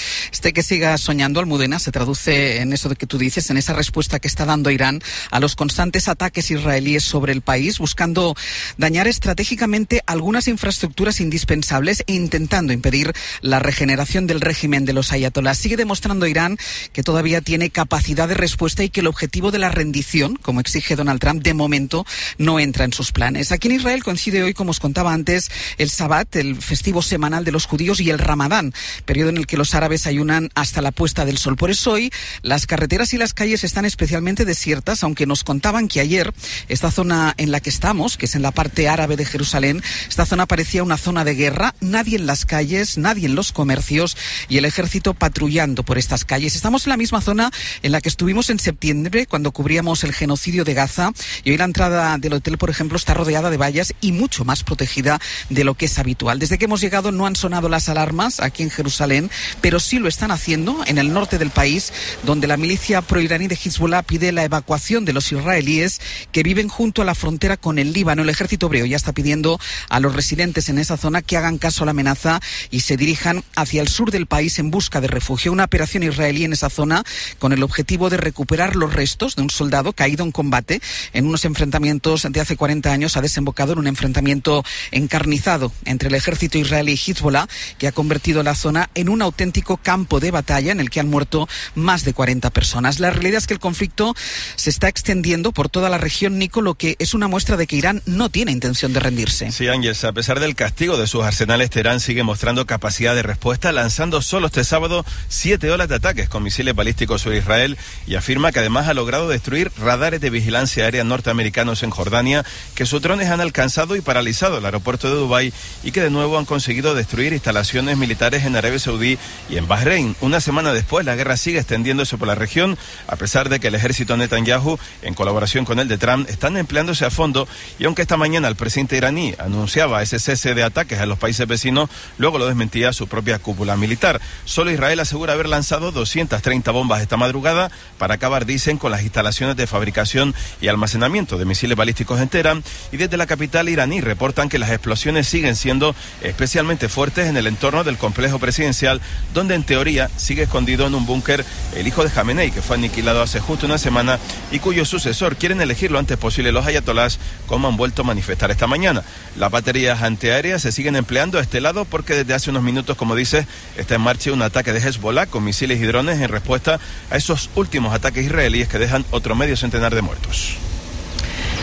Que siga soñando, Almudena, se traduce en eso de que tú dices, en esa respuesta que está dando Irán a los constantes ataques israelíes sobre el país, buscando dañar estratégicamente algunas infraestructuras indispensables e intentando impedir la regeneración del régimen de los ayatolás. Sigue demostrando Irán que todavía tiene capacidad de respuesta y que el objetivo de la rendición, como exige Donald Trump, de momento no entra en sus planes. Aquí en Israel coincide hoy, como os contaba antes, el Sabbat, el festivo semanal de los judíos, y el Ramadán, periodo en el que los árabes ayunan hasta la puesta del sol. Por eso hoy las carreteras y las calles están especialmente desiertas, aunque nos contaban que ayer esta zona en la que estamos, que es en la parte árabe de Jerusalén, esta zona parecía una zona de guerra, nadie en las calles, nadie en los comercios y el ejército patrullando por estas calles. Estamos en la misma zona en la que estuvimos en septiembre cuando cubríamos el genocidio de Gaza, y hoy la entrada del hotel, por ejemplo, está rodeada de vallas y mucho más protegida de lo que es habitual. Desde que hemos llegado no han sonado las alarmas aquí en Jerusalén, pero sí lo están haciendo en el norte del país, donde la milicia proiraní de Hezbollah pide la evacuación de los israelíes que viven junto a la frontera con el Líbano. El ejército hebreo ya está pidiendo a los residentes en esa zona que hagan caso a la amenaza y se dirijan hacia el sur del país en busca de refugio. Una operación israelí en esa zona con el objetivo de recuperar los restos de un soldado caído en combate en unos enfrentamientos de hace 40 años. Ha desembocado en un enfrentamiento encarnizado entre el ejército israelí y Hezbollah, que ha convertido la zona en un auténtico campo de batalla en el que han muerto más de 40 personas. La realidad es que el conflicto se está extendiendo por toda la región, Nico, lo que es una muestra de que Irán no tiene intención de rendirse. Sí, Ángeles, a pesar del castigo de sus arsenales, Teherán sigue mostrando capacidad de respuesta, lanzando solo este sábado 7 olas de ataques con misiles balísticos sobre Israel, y afirma que además ha logrado destruir radares de vigilancia aérea norteamericanos en Jordania, que sus drones han alcanzado y paralizado el aeropuerto de Dubái, y que de nuevo han conseguido destruir instalaciones militares en Arabia Saudí y en Bahrein. Una semana después, la guerra sigue extendiéndose por la región, a pesar de que el ejército Netanyahu, en colaboración con el de Trump, están empleándose a fondo, y aunque esta mañana el presidente iraní anunciaba ese cese de ataques a los países vecinos, luego lo desmentía su propia cúpula militar. Solo Israel asegura haber lanzado 230 bombas esta madrugada para acabar, dicen, con las instalaciones de fabricación y almacenamiento de misiles balísticos en Teherán, y desde la capital iraní reportan que las explosiones siguen siendo especialmente fuertes en el entorno del complejo presidencial, donde en teoría sigue escondido en un búnker el hijo de Jamenei, que fue aniquilado hace justo una semana y cuyo sucesor quieren elegir lo antes posible los ayatolás, como han vuelto a manifestar esta mañana. Las baterías antiaéreas se siguen empleando a este lado porque desde hace unos minutos, como dices, está en marcha un ataque de Hezbollah con misiles y drones en respuesta a esos últimos ataques israelíes que dejan otro medio centenar de muertos.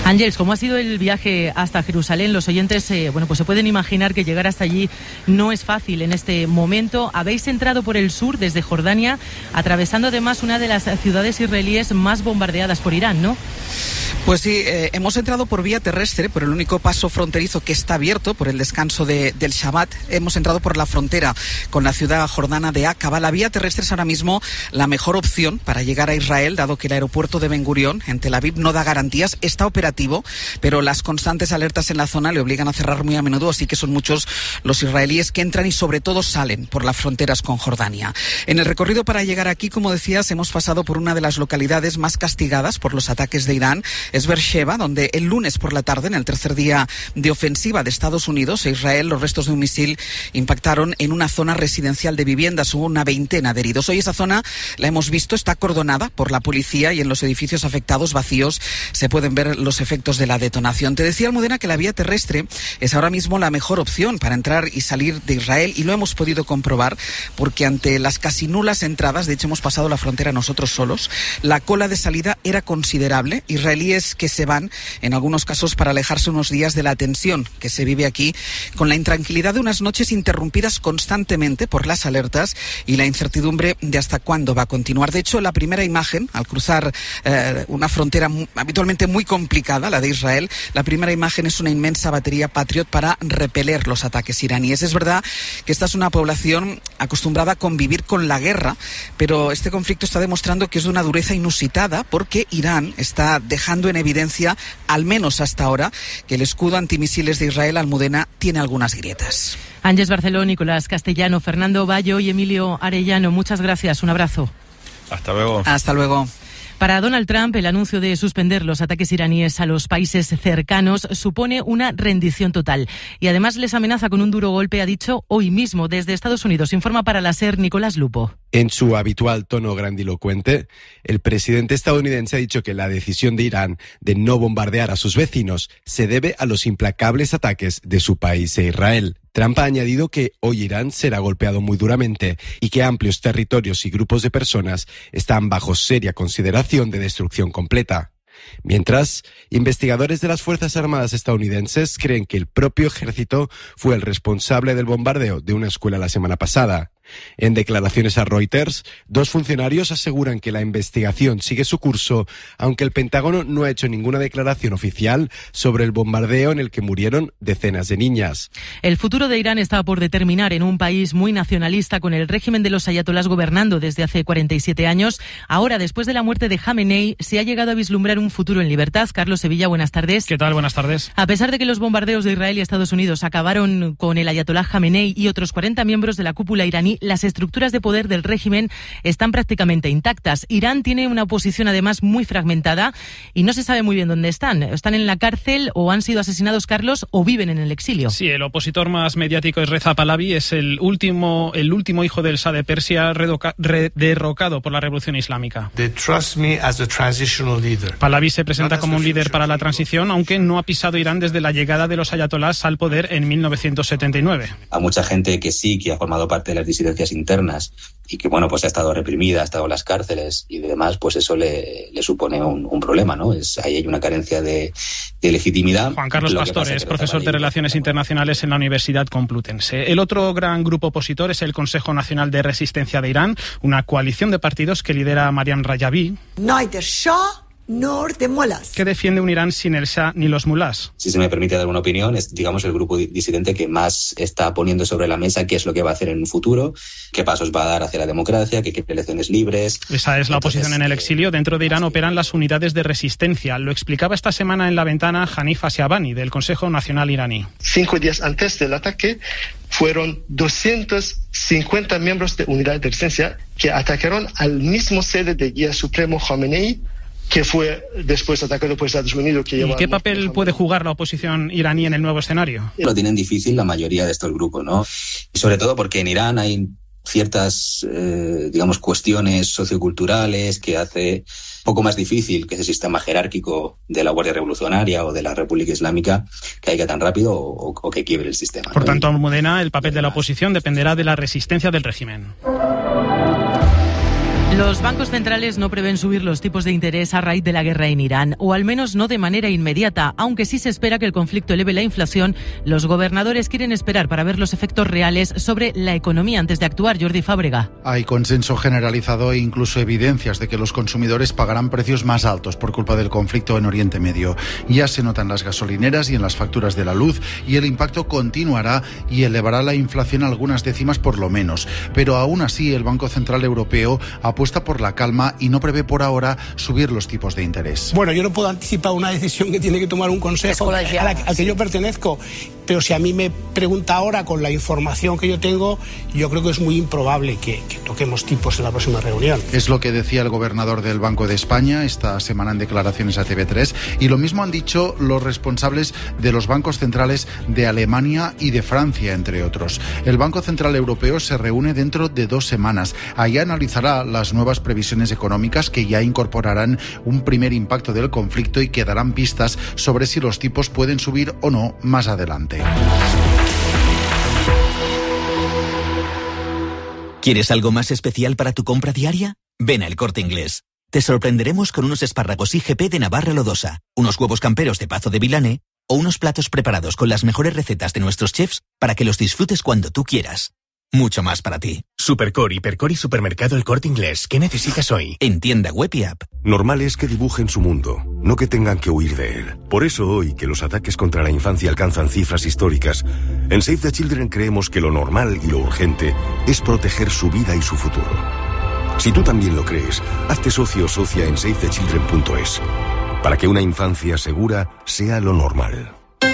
Ángeles, ¿cómo ha sido el viaje hasta Jerusalén? Los oyentes, pues se pueden imaginar que llegar hasta allí no es fácil en este momento. Habéis entrado por el sur desde Jordania, atravesando además una de las ciudades israelíes más bombardeadas por Irán, ¿no? Pues sí, hemos entrado por vía terrestre, por el único paso fronterizo que está abierto por el descanso del Shabbat. Hemos entrado por la frontera con la ciudad jordana de Aqaba. La vía terrestre es ahora mismo la mejor opción para llegar a Israel, dado que el aeropuerto de Ben Gurión en Tel Aviv no da garantías. Está operativo, pero las constantes alertas en la zona le obligan a cerrar muy a menudo, así que son muchos los israelíes que entran y sobre todo salen por las fronteras con Jordania. En el recorrido para llegar aquí, como decías, hemos pasado por una de las localidades más castigadas por los ataques de Irán. Es Beersheba, donde el lunes por la tarde, en el tercer día de ofensiva de Estados Unidos e Israel, los restos de un misil impactaron en una zona residencial de viviendas. Hubo una veintena de heridos. Hoy esa zona, la hemos visto, está acordonada por la policía y en los edificios afectados vacíos se pueden ver los efectos de la detonación. Te decía, Almudena, que la vía terrestre es ahora mismo la mejor opción para entrar y salir de Israel, y lo hemos podido comprobar porque ante las casi nulas entradas, de hecho hemos pasado la frontera nosotros solos, la cola de salida era considerable. Israelíes que se van, en algunos casos, para alejarse unos días de la tensión que se vive aquí, con la intranquilidad de unas noches interrumpidas constantemente por las alertas y la incertidumbre de hasta cuándo va a continuar. De hecho, la primera imagen, al cruzar una frontera habitualmente muy complicada, la de Israel, la primera imagen es una inmensa batería Patriot para repeler los ataques iraníes. Es verdad que esta es una población acostumbrada a convivir con la guerra, pero este conflicto está demostrando que es de una dureza inusitada, porque Irán está dejando en evidencia, al menos hasta ahora, que el escudo antimisiles de Israel, Almudena, tiene algunas grietas. Ángeles Barceló, Nicolás Castellano, Fernando Bayo y Emilio Arellano, muchas gracias, un abrazo. Hasta luego. Hasta luego. Para Donald Trump, el anuncio de suspender los ataques iraníes a los países cercanos supone una rendición total. Y además les amenaza con un duro golpe, ha dicho hoy mismo desde Estados Unidos. Informa para la SER Nicolás Lupo. En su habitual tono grandilocuente, el presidente estadounidense ha dicho que la decisión de Irán de no bombardear a sus vecinos se debe a los implacables ataques de su país e Israel. Trump ha añadido que hoy Irán será golpeado muy duramente y que amplios territorios y grupos de personas están bajo seria consideración de destrucción completa. Mientras, investigadores de las Fuerzas Armadas estadounidenses creen que el propio ejército fue el responsable del bombardeo de una escuela la semana pasada. En declaraciones a Reuters, dos funcionarios aseguran que la investigación sigue su curso, aunque el Pentágono no ha hecho ninguna declaración oficial sobre el bombardeo en el que murieron decenas de niñas. El futuro de Irán está por determinar en un país muy nacionalista, con el régimen de los ayatolás gobernando desde hace 47 años. Ahora, después de la muerte de Jamenei, se ha llegado a vislumbrar un futuro en libertad. Carlos Sevilla, buenas tardes. ¿Qué tal? Buenas tardes. A pesar de que los bombardeos de Israel y Estados Unidos acabaron con el ayatolá Jamenei y otros 40 miembros de la cúpula iraní, las estructuras de poder del régimen están prácticamente intactas. Irán tiene una oposición además muy fragmentada y no se sabe muy bien dónde están. Están en la cárcel o han sido asesinados, Carlos, o viven en el exilio. Sí, el opositor más mediático es Reza Pahlavi, es el último hijo del Shah de Persia derrocado por la Revolución Islámica. Pahlavi se presenta como un líder para la transición, aunque no ha pisado Irán desde la llegada de los ayatolás al poder en 1979. A mucha gente que sí, que ha formado parte de las disidencias internas y que, bueno, pues ha estado reprimida, ha estado en las cárceles y demás, pues eso le supone un problema, ¿no? Ahí hay una carencia de legitimidad. Juan Carlos Pastor es profesor de Relaciones Internacionales en la Universidad Complutense. El otro gran grupo opositor es el Consejo Nacional de Resistencia de Irán, una coalición de partidos que lidera Mariam Rajavi, que defiende un Irán sin el Shah ni los mulás. Si se me permite dar una opinión, es, digamos, el grupo disidente que más está poniendo sobre la mesa qué es lo que va a hacer en un futuro, qué pasos va a dar hacia la democracia, qué quiere elecciones libres. Esa es la oposición en el exilio. Dentro de Irán operan las unidades de resistencia. Lo explicaba esta semana en La Ventana Hanif Ashiabani, del Consejo Nacional iraní. 5 días antes del ataque fueron 250 miembros de unidades de resistencia que atacaron al mismo sede de Guía Supremo Jamenei, que fue después atacado por Estados Unidos. ¿Y qué papel puede jugar la oposición iraní en el nuevo escenario? Lo tienen difícil la mayoría de estos grupos, ¿no? Y sobre todo porque en Irán hay ciertas, digamos, cuestiones socioculturales que hace poco más difícil que ese sistema jerárquico de la Guardia Revolucionaria o de la República Islámica caiga tan rápido o que quiebre el sistema, ¿no? Por tanto, Almudena, el papel de la oposición dependerá de la resistencia del régimen. Los bancos centrales no prevén subir los tipos de interés a raíz de la guerra en Irán, o al menos no de manera inmediata, aunque sí se espera que el conflicto eleve la inflación. Los gobernadores quieren esperar para ver los efectos reales sobre la economía antes de actuar. Jordi Fábrega. Hay consenso generalizado e incluso evidencias de que los consumidores pagarán precios más altos por culpa del conflicto en Oriente Medio. Ya se nota en las gasolineras y en las facturas de la luz, y el impacto continuará y elevará la inflación algunas décimas por lo menos. Pero aún así el Banco Central Europeo apuesta por la calma y no prevé por ahora subir los tipos de interés. Bueno, yo no puedo anticipar una decisión que tiene que tomar un consejo al que yo pertenezco, pero si a mí me pregunta ahora con la información que yo tengo, yo creo que es muy improbable que toquemos tipos en la próxima reunión. Es lo que decía el gobernador del Banco de España esta semana en declaraciones a TV3, y lo mismo han dicho los responsables de los bancos centrales de Alemania y de Francia, entre otros. El Banco Central Europeo se reúne dentro de 2 semanas. Allí analizará las nuevas previsiones económicas que ya incorporarán un primer impacto del conflicto y que darán pistas sobre si los tipos pueden subir o no más adelante. ¿Quieres algo más especial para tu compra diaria? Ven a El Corte Inglés. Te sorprenderemos con unos espárragos IGP de Navarra Lodosa, unos huevos camperos de Pazo de Vilane o unos platos preparados con las mejores recetas de nuestros chefs para que los disfrutes cuando tú quieras. Mucho más para ti. Supercor, Hipercor y Supermercado El Corte Inglés. ¿Qué necesitas hoy? En tienda web y app. Normal es que dibujen su mundo, no que tengan que huir de él. Por eso hoy, que los ataques contra la infancia alcanzan cifras históricas, en Save the Children creemos que lo normal y lo urgente es proteger su vida y su futuro. Si tú también lo crees, hazte socio o socia en savethechildren.es, para que una infancia segura sea lo normal.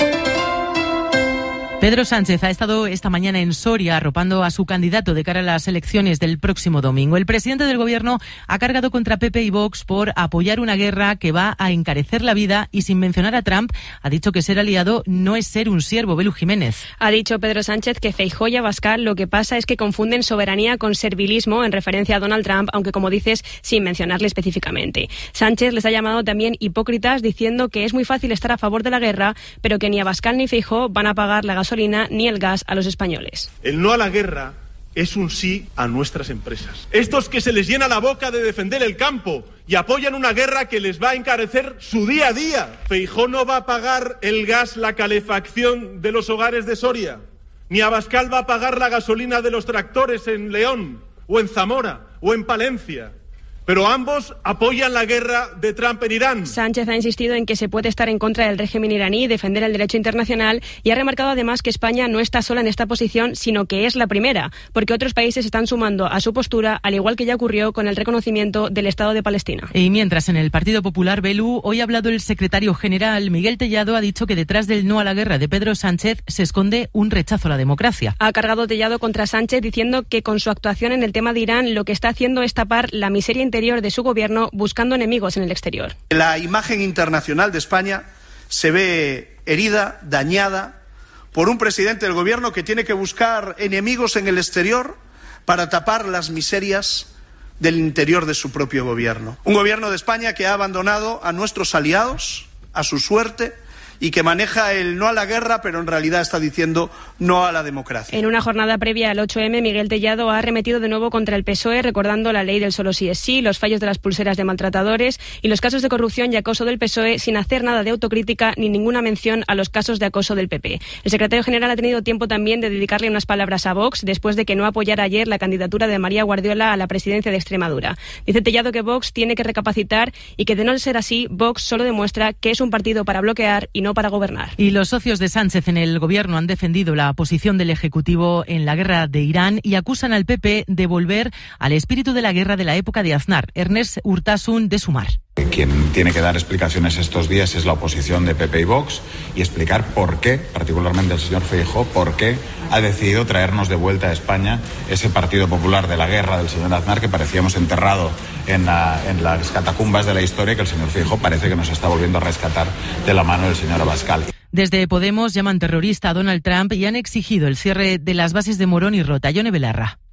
Pedro Sánchez ha estado esta mañana en Soria arropando a su candidato de cara a las elecciones del próximo domingo. El presidente del Gobierno ha cargado contra PP y Vox por apoyar una guerra que va a encarecer la vida y, sin mencionar a Trump, ha dicho que ser aliado no es ser un siervo. Belu Jiménez. Ha dicho Pedro Sánchez que Feijóo y Abascal lo que pasa es que confunden soberanía con servilismo en referencia a Donald Trump, aunque, como dices, sin mencionarle específicamente. Sánchez les ha llamado también hipócritas, diciendo que es muy fácil estar a favor de la guerra, pero que ni Abascal ni Feijóo van a pagar la gasolina ni el gas a los españoles. El no a la guerra es un sí a nuestras empresas. Estos que se les llena la boca de defender el campo y apoyan una guerra que les va a encarecer su día a día. Feijóo no va a pagar el gas, la calefacción de los hogares de Soria, ni Abascal va a pagar la gasolina de los tractores en León, o en Zamora, o en Palencia. Pero ambos apoyan la guerra de Trump en Irán. Sánchez ha insistido en que se puede estar en contra del régimen iraní y defender el derecho internacional, y ha remarcado además que España no está sola en esta posición, sino que es la primera, porque otros países están sumando a su postura, al igual que ya ocurrió con el reconocimiento del Estado de Palestina. Y mientras en el Partido Popular, Belu, hoy ha hablado el secretario general Miguel Tellado, ha dicho que detrás del no a la guerra de Pedro Sánchez se esconde un rechazo a la democracia. Ha cargado Tellado contra Sánchez diciendo que con su actuación en el tema de Irán lo que está haciendo es tapar la miseria interior de su gobierno buscando enemigos en el exterior. La imagen internacional de España se ve herida, dañada por un presidente del gobierno que tiene que buscar enemigos en el exterior para tapar las miserias del interior de su propio gobierno. Un gobierno de España que ha abandonado a nuestros aliados a su suerte y que maneja el no a la guerra, pero en realidad está diciendo no a la democracia. En una jornada previa al 8M, Miguel Tellado ha arremetido de nuevo contra el PSOE, recordando la ley del solo sí es sí, los fallos de las pulseras de maltratadores y los casos de corrupción y acoso del PSOE, sin hacer nada de autocrítica ni ninguna mención a los casos de acoso del PP. El secretario general ha tenido tiempo también de dedicarle unas palabras a Vox, después de que no apoyara ayer la candidatura de María Guardiola a la presidencia de Extremadura. Dice Tellado que Vox tiene que recapacitar y que, de no ser así, Vox solo demuestra que es un partido para bloquear y no para gobernar. Y los socios de Sánchez en el gobierno han defendido la posición del Ejecutivo en la guerra de Irán y acusan al PP de volver al espíritu de la guerra de la época de Aznar. Ernest Urtasun, de Sumar. Quien tiene que dar explicaciones estos días es la oposición de PP y Vox, y explicar por qué, particularmente el señor Feijóo, por qué ha decidido traernos de vuelta a España ese Partido Popular de la guerra del señor Aznar que parecíamos enterrado en las catacumbas de la historia, que el señor Feijóo parece que nos está volviendo a rescatar de la mano del señor Abascal. Desde Podemos llaman terrorista a Donald Trump y han exigido el cierre de las bases de Morón y Rota. Yone Belarra.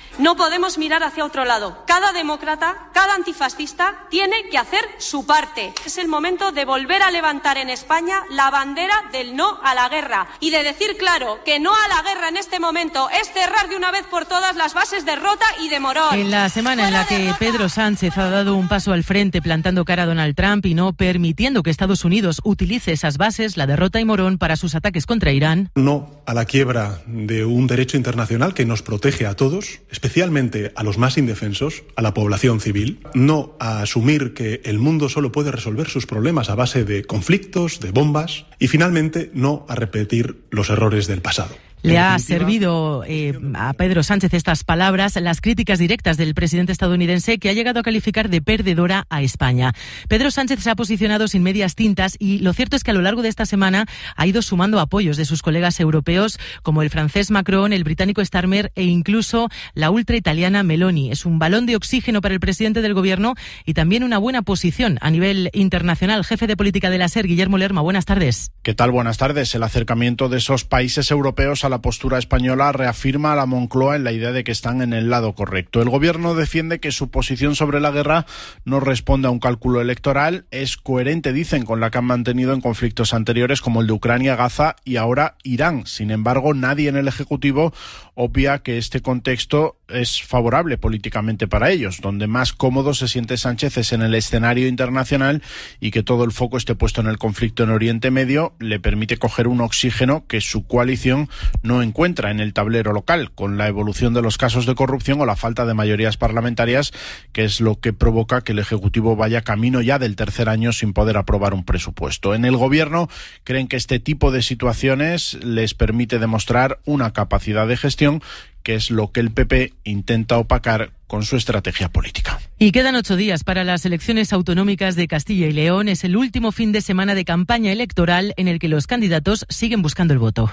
No podemos mirar hacia otro lado. Cada demócrata, cada antifascista tiene que hacer su parte. Es el momento de volver a levantar en España la bandera del no a la guerra y de decir claro que no a la guerra en este momento es cerrar de una vez por todas las bases de Rota y de Morón. En la semana en la que Pedro Sánchez ha dado un paso al frente plantando cara a Donald Trump y no permitiendo que Estados Unidos utilice esas bases, la de Rota y Morón, para sus ataques contra Irán. No a la quiebra de un derecho internacional que nos protege a todos, especialmente a los más indefensos, a la población civil. No a asumir que el mundo solo puede resolver sus problemas a base de conflictos, de bombas. Y finalmente, no a repetir los errores del pasado. Le ha servido a Pedro Sánchez estas palabras, las críticas directas del presidente estadounidense, que ha llegado a calificar de perdedora a España. Pedro Sánchez se ha posicionado sin medias tintas y lo cierto es que a lo largo de esta semana ha ido sumando apoyos de sus colegas europeos, como el francés Macron, el británico Starmer e incluso la ultraitaliana Meloni. Es un balón de oxígeno para el presidente del gobierno y también una buena posición a nivel internacional. Jefe de política de la SER, Guillermo Lerma, buenas tardes. ¿Qué tal? Buenas tardes. El acercamiento de esos países europeos a la postura española reafirma a la Moncloa en la idea de que están en el lado correcto. El gobierno defiende que su posición sobre la guerra no responde a un cálculo electoral, es coherente, dicen, con la que han mantenido en conflictos anteriores como el de Ucrania, Gaza y ahora Irán. Sin embargo, nadie en el Ejecutivo obvia que este contexto es favorable políticamente para ellos. Donde más cómodo se siente Sánchez es en el escenario internacional, y que todo el foco esté puesto en el conflicto en Oriente Medio le permite coger un oxígeno que su coalición no encuentra en el tablero local, con la evolución de los casos de corrupción o la falta de mayorías parlamentarias, que es lo que provoca que el Ejecutivo vaya camino ya del tercer año sin poder aprobar un presupuesto. En el Gobierno creen que este tipo de situaciones les permite demostrar una capacidad de gestión, que es lo que el PP intenta opacar con su estrategia política. Y quedan 8 días para las elecciones autonómicas de Castilla y León. Es el último fin de semana de campaña electoral en el que los candidatos siguen buscando el voto.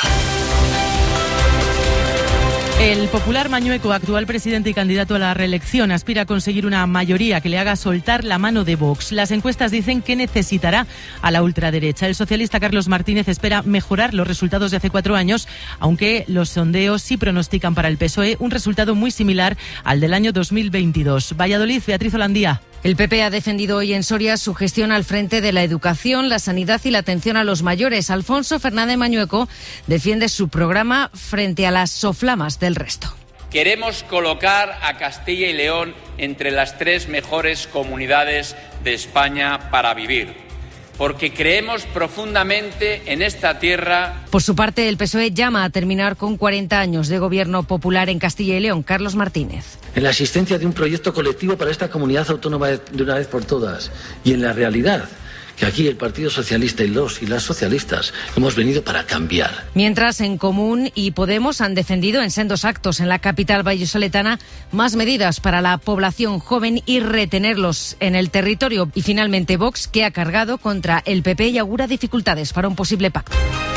El popular Mañueco, actual presidente y candidato a la reelección, aspira a conseguir una mayoría que le haga soltar la mano de Vox. Las encuestas dicen que necesitará a la ultraderecha. El socialista Carlos Martínez espera mejorar los resultados de hace 4 años, aunque los sondeos sí pronostican para el PSOE un resultado muy similar al del año 2022. Valladolid, Beatriz Holandía. El PP ha defendido hoy en Soria su gestión al frente de la educación, la sanidad y la atención a los mayores. Alfonso Fernández Mañueco defiende su programa frente a las soflamas del resto. Queremos colocar a Castilla y León entre las 3 mejores comunidades de España para vivir, porque creemos profundamente en esta tierra. Por su parte, el PSOE llama a terminar con 40 años de gobierno popular en Castilla y León. Carlos Martínez. En la existencia de un proyecto colectivo para esta comunidad autónoma de una vez por todas, y en la realidad que aquí el Partido Socialista y las socialistas hemos venido para cambiar. Mientras, en Común y Podemos han defendido en sendos actos en la capital vallisoletana más medidas para la población joven y retenerlos en el territorio. Y finalmente Vox, que ha cargado contra el PP y augura dificultades para un posible pacto.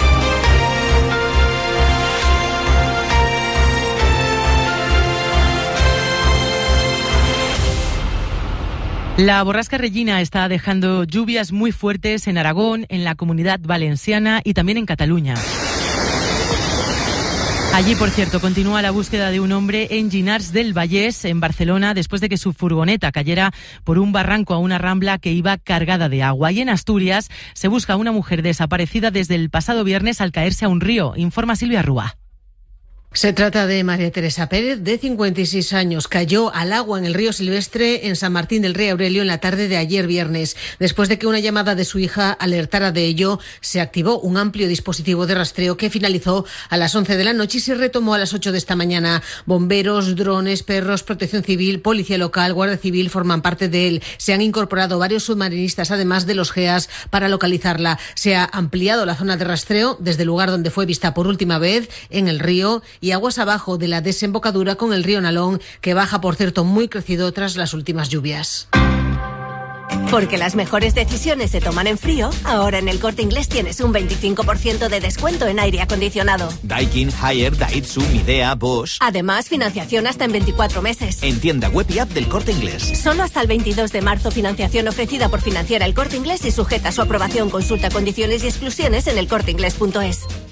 La borrasca Regina está dejando lluvias muy fuertes en Aragón, en la Comunidad Valenciana y también en Cataluña. Allí, por cierto, continúa la búsqueda de un hombre en Llinars del Vallès, en Barcelona, después de que su furgoneta cayera por un barranco a una rambla que iba cargada de agua. Y en Asturias se busca a una mujer desaparecida desde el pasado viernes al caerse a un río, informa Silvia Rúa. Se trata de María Teresa Pérez, de 56 años. Cayó al agua en el río Silvestre, en San Martín del Rey Aurelio, en la tarde de ayer viernes. Después de que una llamada de su hija alertara de ello, se activó un amplio dispositivo de rastreo que finalizó a las 11 de la noche y se retomó a las 8 de esta mañana. Bomberos, drones, perros, protección civil, policía local, guardia civil forman parte de él. Se han incorporado varios submarinistas, además de los GEAS, para localizarla. Se ha ampliado la zona de rastreo desde el lugar donde fue vista por última vez, en el río, y aguas abajo de la desembocadura con el río Nalón, que baja, por cierto, muy crecido tras las últimas lluvias. Porque las mejores decisiones se toman en frío, ahora en el Corte Inglés tienes un 25% de descuento en aire acondicionado. Daikin, Haier, Daihatsu, Midea, Bosch. Además, financiación hasta en 24 meses. En tienda web y app del Corte Inglés. Solo hasta el 22 de marzo, financiación ofrecida por Financiera El Corte Inglés y sujeta a su aprobación. Consulta condiciones y exclusiones en elcorteinglés.es.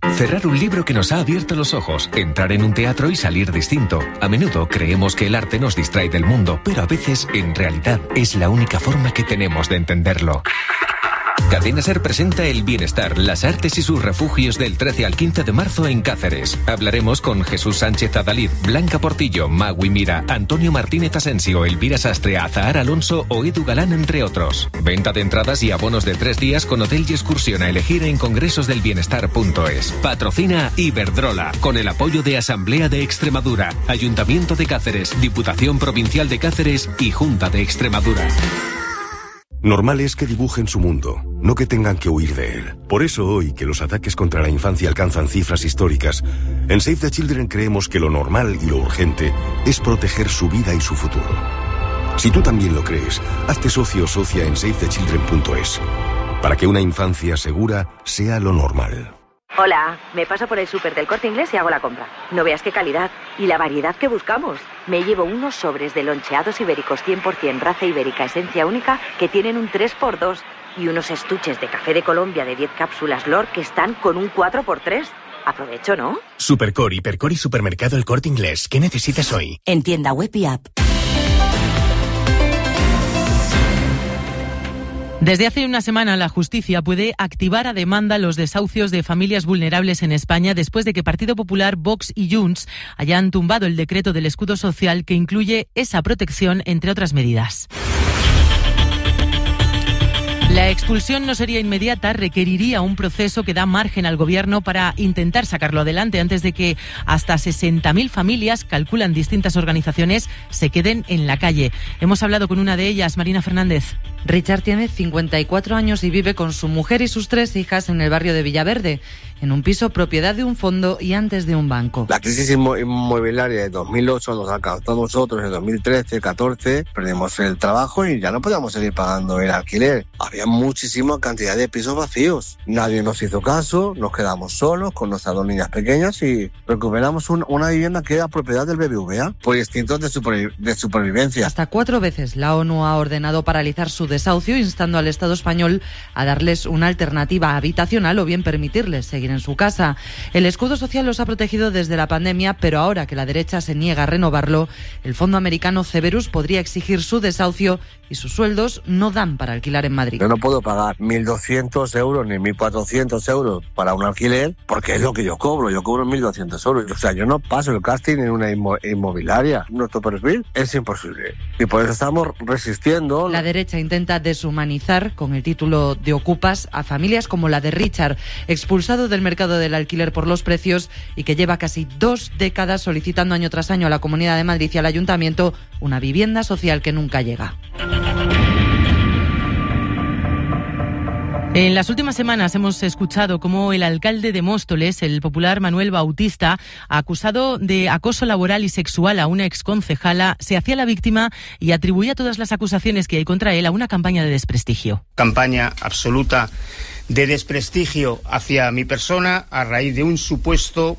Cerrar un libro que nos ha abierto los ojos, entrar en un teatro y salir distinto. A menudo creemos que el arte nos distrae del mundo, pero a veces, en realidad, es la única forma que tenemos de entenderlo. Cadena Ser presenta El Bienestar, las artes y sus refugios del 13 al 15 de marzo en Cáceres. Hablaremos con Jesús Sánchez Adalid, Blanca Portillo, Magui Mira, Antonio Martínez Asensio, Elvira Sastre, Azahar Alonso o Edu Galán, entre otros. Venta de entradas y abonos de 3 días con hotel y excursión a elegir en congresosdelbienestar.es. Patrocina Iberdrola, con el apoyo de Asamblea de Extremadura, Ayuntamiento de Cáceres, Diputación Provincial de Cáceres y Junta de Extremadura. Normal es que dibujen su mundo, no que tengan que huir de él. Por eso hoy, que los ataques contra la infancia alcanzan cifras históricas, en Save the Children creemos que lo normal y lo urgente es proteger su vida y su futuro. Si tú también lo crees, hazte socio o socia en savethechildren.es, para que una infancia segura sea lo normal. Hola, me paso por el súper del Corte Inglés y hago la compra. No veas qué calidad y la variedad que buscamos. Me llevo unos sobres de loncheados ibéricos 100% raza ibérica esencia única que tienen un 3x2 y unos estuches de café de Colombia de 10 cápsulas LOR que están con un 4x3. Aprovecho, ¿no? Supercor, Hipercor y Supermercado El Corte Inglés. ¿Qué necesitas hoy? En tienda web y app. Desde hace una semana la justicia puede activar a demanda los desahucios de familias vulnerables en España después de que Partido Popular, Vox y Junts hayan tumbado el decreto del escudo social que incluye esa protección, entre otras medidas. La expulsión no sería inmediata, requeriría un proceso que da margen al Gobierno para intentar sacarlo adelante antes de que hasta 60.000 familias, calculan distintas organizaciones, se queden en la calle. Hemos hablado con una de ellas, Marina Fernández. Richard tiene 54 años y vive con su mujer y sus 3 hijas en el barrio de Villaverde, en un piso propiedad de un fondo y antes de un banco. La crisis inmobiliaria de 2008 nos alcanzó a nosotros en 2013, 14, perdimos el trabajo y ya no podíamos seguir pagando el alquiler. Había muchísima cantidad de pisos vacíos. Nadie nos hizo caso, nos quedamos solos con nuestras 2 niñas pequeñas y recuperamos una vivienda que era propiedad del BBVA por instintos de supervivencia. Hasta 4 veces la ONU ha ordenado paralizar su desahucio, instando al Estado español a darles una alternativa habitacional o bien permitirles seguir en su casa. El escudo social los ha protegido desde la pandemia, pero ahora que la derecha se niega a renovarlo, el fondo americano Cerberus podría exigir su desahucio y sus sueldos no dan para alquilar en Madrid. Yo no puedo pagar 1.200 euros ni 1.400 euros para un alquiler porque es lo que yo cobro 1.200 euros. O sea, yo no paso el casting en una inmobiliaria. Nuestro perfil es imposible y por eso estamos resistiendo. La derecha intenta deshumanizar con el título de ocupas a familias como la de Richard, expulsado del mercado del alquiler por los precios y que lleva casi 2 décadas solicitando año tras año a la Comunidad de Madrid y al Ayuntamiento una vivienda social que nunca llega. En las últimas semanas hemos escuchado cómo el alcalde de Móstoles, el popular Manuel Bautista, acusado de acoso laboral y sexual a una exconcejala, se hacía la víctima y atribuía todas las acusaciones que hay contra él a una campaña de desprestigio. Campaña absoluta de desprestigio hacia mi persona a raíz de un supuesto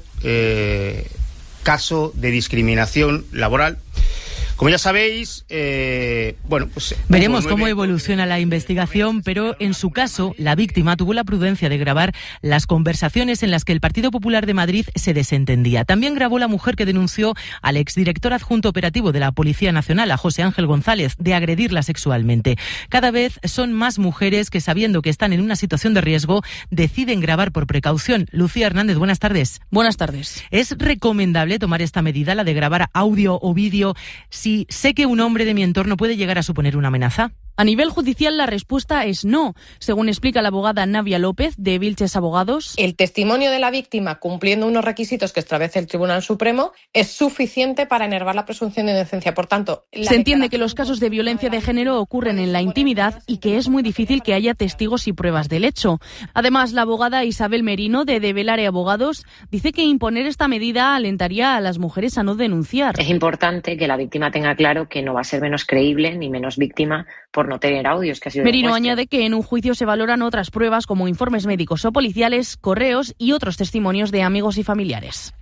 caso de discriminación laboral. Como ya sabéis, veremos cómo evoluciona la investigación, pero en su caso, la víctima tuvo la prudencia de grabar las conversaciones en las que el Partido Popular de Madrid se desentendía. También grabó la mujer que denunció al exdirector adjunto operativo de la Policía Nacional, a José Ángel González, de agredirla sexualmente. Cada vez son más mujeres que, sabiendo que están en una situación de riesgo, deciden grabar por precaución. Lucía Hernández, buenas tardes. Buenas tardes. ¿Es recomendable tomar esta medida, la de grabar audio o vídeo, si sé que un hombre de mi entorno puede llegar a suponer una amenaza? A nivel judicial la respuesta es no, según explica la abogada Navia López de Vilches Abogados. El testimonio de la víctima, cumpliendo unos requisitos que establece el Tribunal Supremo, es suficiente para enervar la presunción de inocencia. Por tanto, se entiende que los casos de violencia de género ocurren en la intimidad y que es muy difícil que haya testigos y pruebas del hecho. Además, la abogada Isabel Merino de Velare Abogados dice que imponer esta medida alentaría a las mujeres a no denunciar. Es importante que la víctima tenga claro que no va a ser menos creíble ni menos víctima por no tener audios, que ha sido Merino añade que en un juicio se valoran otras pruebas como informes médicos o policiales, correos y otros testimonios de amigos y familiares.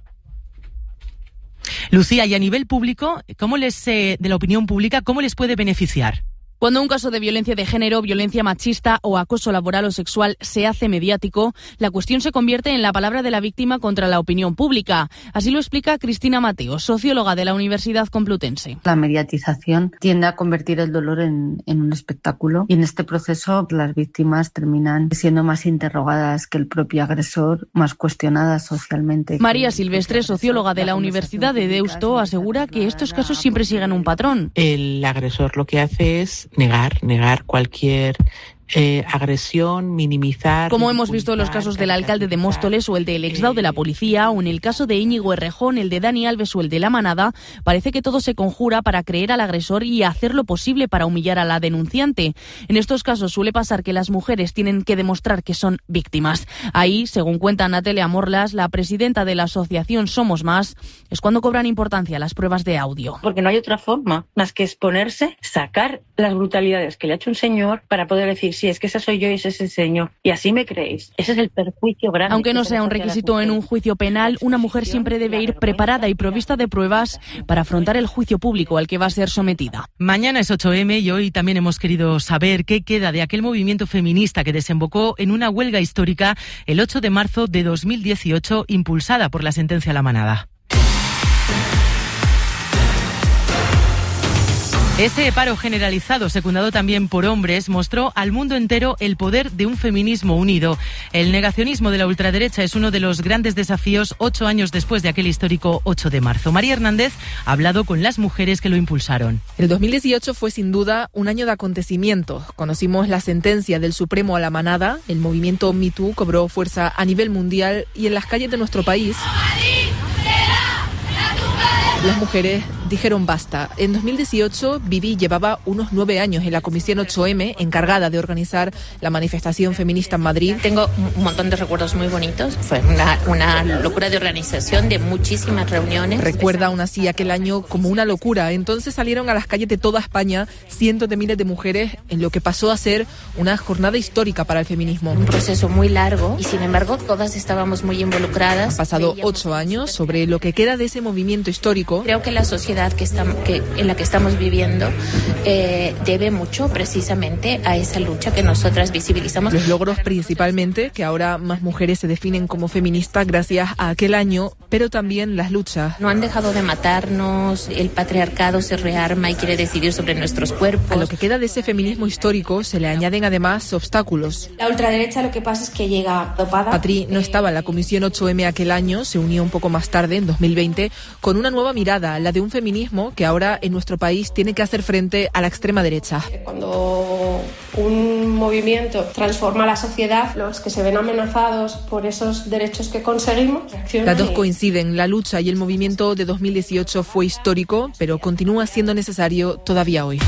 Lucía, y a nivel público, de la opinión pública, ¿cómo les puede beneficiar? Cuando un caso de violencia de género, violencia machista o acoso laboral o sexual se hace mediático, la cuestión se convierte en la palabra de la víctima contra la opinión pública. Así lo explica Cristina Mateo, socióloga de la Universidad Complutense. La mediatización tiende a convertir el dolor en un espectáculo y en este proceso las víctimas terminan siendo más interrogadas que el propio agresor, más cuestionadas socialmente. María Silvestre, socióloga de la Universidad de Deusto, asegura que estos casos siempre siguen un patrón. El agresor lo que hace es negar cualquier agresión, minimizar... Como hemos visto en los casos del alcalde de Móstoles o el del exdao de la policía, o en el caso de Íñigo Errejón, el de Dani Alves o el de La Manada, parece que todo se conjura para creer al agresor y hacer lo posible para humillar a la denunciante. En estos casos suele pasar que las mujeres tienen que demostrar que son víctimas. Ahí, según cuenta Natalia Morlas, la presidenta de la asociación Somos Más, es cuando cobran importancia las pruebas de audio. Porque no hay otra forma más que exponerse, sacar las brutalidades que le ha hecho un señor para poder decir, sí, es que esa soy yo y ese es el señor. Y así me creéis. Ese es el perjuicio grande. Aunque no sea un requisito en un juicio penal, una mujer siempre debe ir preparada y provista de pruebas para afrontar el juicio público al que va a ser sometida. Mañana es 8M y hoy también hemos querido saber qué queda de aquel movimiento feminista que desembocó en una huelga histórica el 8 de marzo de 2018, impulsada por la sentencia La Manada. Ese paro generalizado, secundado también por hombres, mostró al mundo entero el poder de un feminismo unido. El negacionismo de la ultraderecha es uno de los grandes desafíos 8 años después de aquel histórico 8 de marzo. María Hernández ha hablado con las mujeres que lo impulsaron. El 2018 fue sin duda un año de acontecimientos. Conocimos la sentencia del Supremo a La Manada, el movimiento Me Too cobró fuerza a nivel mundial y en las calles de nuestro país las mujeres dijeron basta. En 2018, Vivi llevaba unos 9 años en la Comisión 8M, encargada de organizar la manifestación feminista en Madrid. Tengo un montón de recuerdos muy bonitos. Fue una locura de organización, de muchísimas reuniones. Recuerda aún así aquel año como una locura. Entonces salieron a las calles de toda España cientos de miles de mujeres en lo que pasó a ser una jornada histórica para el feminismo. Un proceso muy largo y, sin embargo, todas estábamos muy involucradas. Han pasado 8 años sobre lo que queda de ese movimiento histórico. Creo que la sociedad en la que estamos viviendo debe mucho precisamente a esa lucha que nosotras visibilizamos. Los logros principalmente, que ahora más mujeres se definen como feministas gracias a aquel año, pero también las luchas. No han dejado de matarnos, el patriarcado se rearma y quiere decidir sobre nuestros cuerpos. A lo que queda de ese feminismo histórico se le añaden además obstáculos. La ultraderecha lo que pasa es que llega dopada. Patri no estaba en la Comisión 8M aquel año, se unió un poco más tarde, en 2020, con una nueva mirada, la de un feminismo que ahora en nuestro país tiene que hacer frente a la extrema derecha. Cuando un movimiento transforma la sociedad, los que se ven amenazados por esos derechos que conseguimos reaccionan. Las dos coinciden, la lucha y el movimiento de 2018 fue histórico, pero continúa siendo necesario todavía hoy.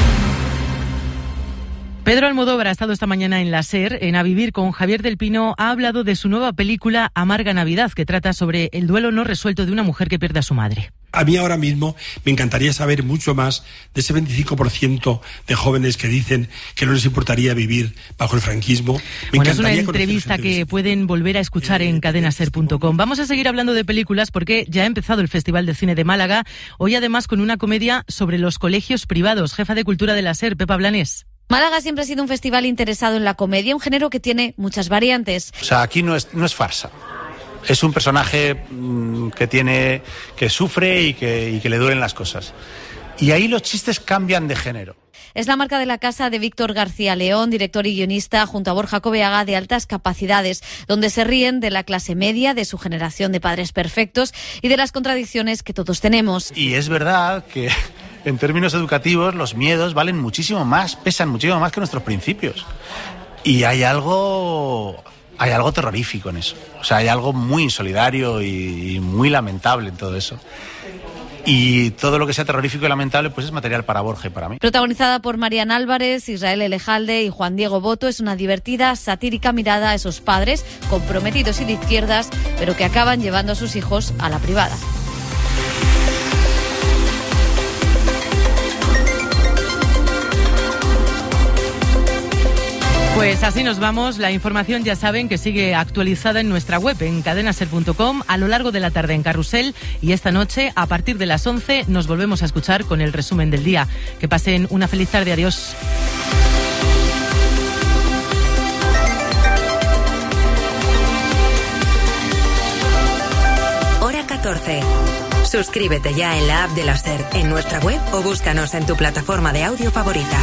Pedro Almodóvar ha estado esta mañana en la SER, en A Vivir con Javier del Pino. Ha hablado de su nueva película Amarga Navidad, que trata sobre el duelo no resuelto de una mujer que pierde a su madre. A mí ahora mismo me encantaría saber mucho más de ese 25% de jóvenes que dicen que no les importaría vivir bajo el franquismo. Bueno, es una entrevista que pueden volver a escuchar en cadenaser.com. Vamos a seguir hablando de películas porque ya ha empezado el Festival de Cine de Málaga. Hoy además con una comedia sobre los colegios privados. Jefa de Cultura de la SER, Pepa Blanés. Málaga siempre ha sido un festival interesado en la comedia, un género que tiene muchas variantes. O sea, aquí no es farsa. Es un personaje que sufre y que le duelen las cosas. Y ahí los chistes cambian de género. Es la marca de la casa de Víctor García León, director y guionista, junto a Borja Coveaga, de Altas Capacidades, donde se ríen de la clase media, de su generación de padres perfectos y de las contradicciones que todos tenemos. Y es verdad que en términos educativos los miedos valen muchísimo más, pesan muchísimo más que nuestros principios. Y hay algo terrorífico en eso. O sea, hay algo muy insolidario y muy lamentable en todo eso. Y todo lo que sea terrorífico y lamentable pues es material para Borja y para mí. Protagonizada por Marian Álvarez, Israel Elejalde y Juan Diego Boto, es una divertida, satírica mirada a esos padres comprometidos y de izquierdas, pero que acaban llevando a sus hijos a la privada. Pues así nos vamos. La información ya saben que sigue actualizada en nuestra web, en cadenaser.com, a lo largo de la tarde en Carrusel, y esta noche a partir de las 11 nos volvemos a escuchar con el resumen del día. Que pasen una feliz tarde. Adiós. Hora 14. Suscríbete ya en la app de la SER, en nuestra web o búscanos en tu plataforma de audio favorita.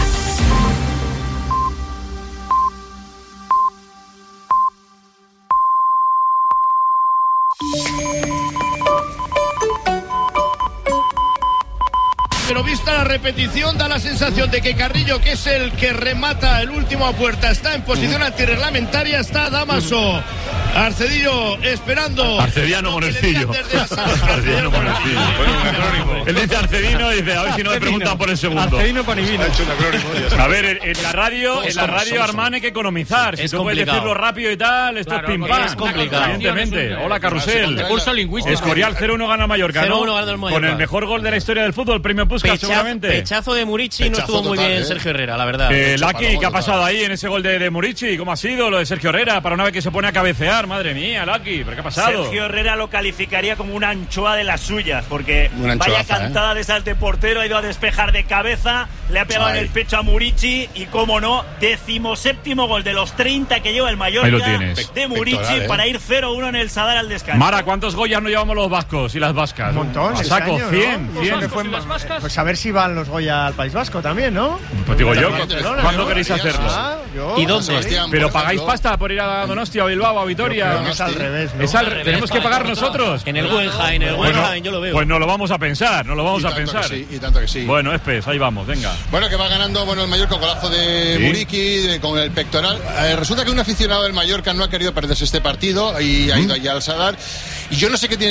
Pero vista la repetición da la sensación de que Carrillo, que es el que remata el último a puerta, está en posición antirreglamentaria. Está Dámaso. Arcedillo esperando. Arcediano Monercillo. Arcediano Monercillo. Él dice Arcedino y dice, a ver si no me preguntan por el segundo. Arcedino Panivino. A ver, en la radio Armán hay que economizar. Si tú puedes decirlo rápido y tal, esto es pim pam. Es complicado. Evidentemente. Hola, Carrusel. Recurso lingüístico. Escorial 0-1 gana Mallorca, ¿no? 0-1 gana el Mallorca. Con el mejor gol de la historia del fútbol, el premio Puskás, seguramente. Pechazo de Murici, no estuvo muy bien Sergio Herrera, la verdad. Lucky, ¿qué ha pasado ahí en ese gol de Murici? ¿Cómo ha sido lo de Sergio Herrera? Para una vez que se pone a cabecear, madre mía, Lucky, ¿pero qué ha pasado? Sergio Herrera lo calificaría como una anchoa de las suyas, porque vaya cantada de esas de portero, ha ido a despejar de cabeza, le ha pegado en el pecho a Murici y, cómo no, 17º gol de los 30 que lleva el Mallorca de Murici para ir 0-1 en el Sadar al descanso. Mara, ¿cuántos Goyas no llevamos los vascos y las vascas? Un montón. A saco, 100. Pues a ver si van los Goya al País Vasco también, ¿no? Pues digo yo, ¿cuándo queréis hacerlo? ¿Y dónde? ¿Pero pagáis pasta por ir a Donostia, a Bilbao, a Vitoria? Es al revés, ¿no? ¿Tenemos que pagar nosotros? En el Guggenheim, yo lo veo. Pues no lo vamos a pensar, Y tanto que sí. Bueno, Espes, ahí vamos, venga. Bueno, que va ganando el Mallorca, golazo de Muriqui con el pectoral. Resulta que un aficionado del Mallorca no ha querido perderse este partido y ha ido allá al Sadar. Y yo no sé qué tiene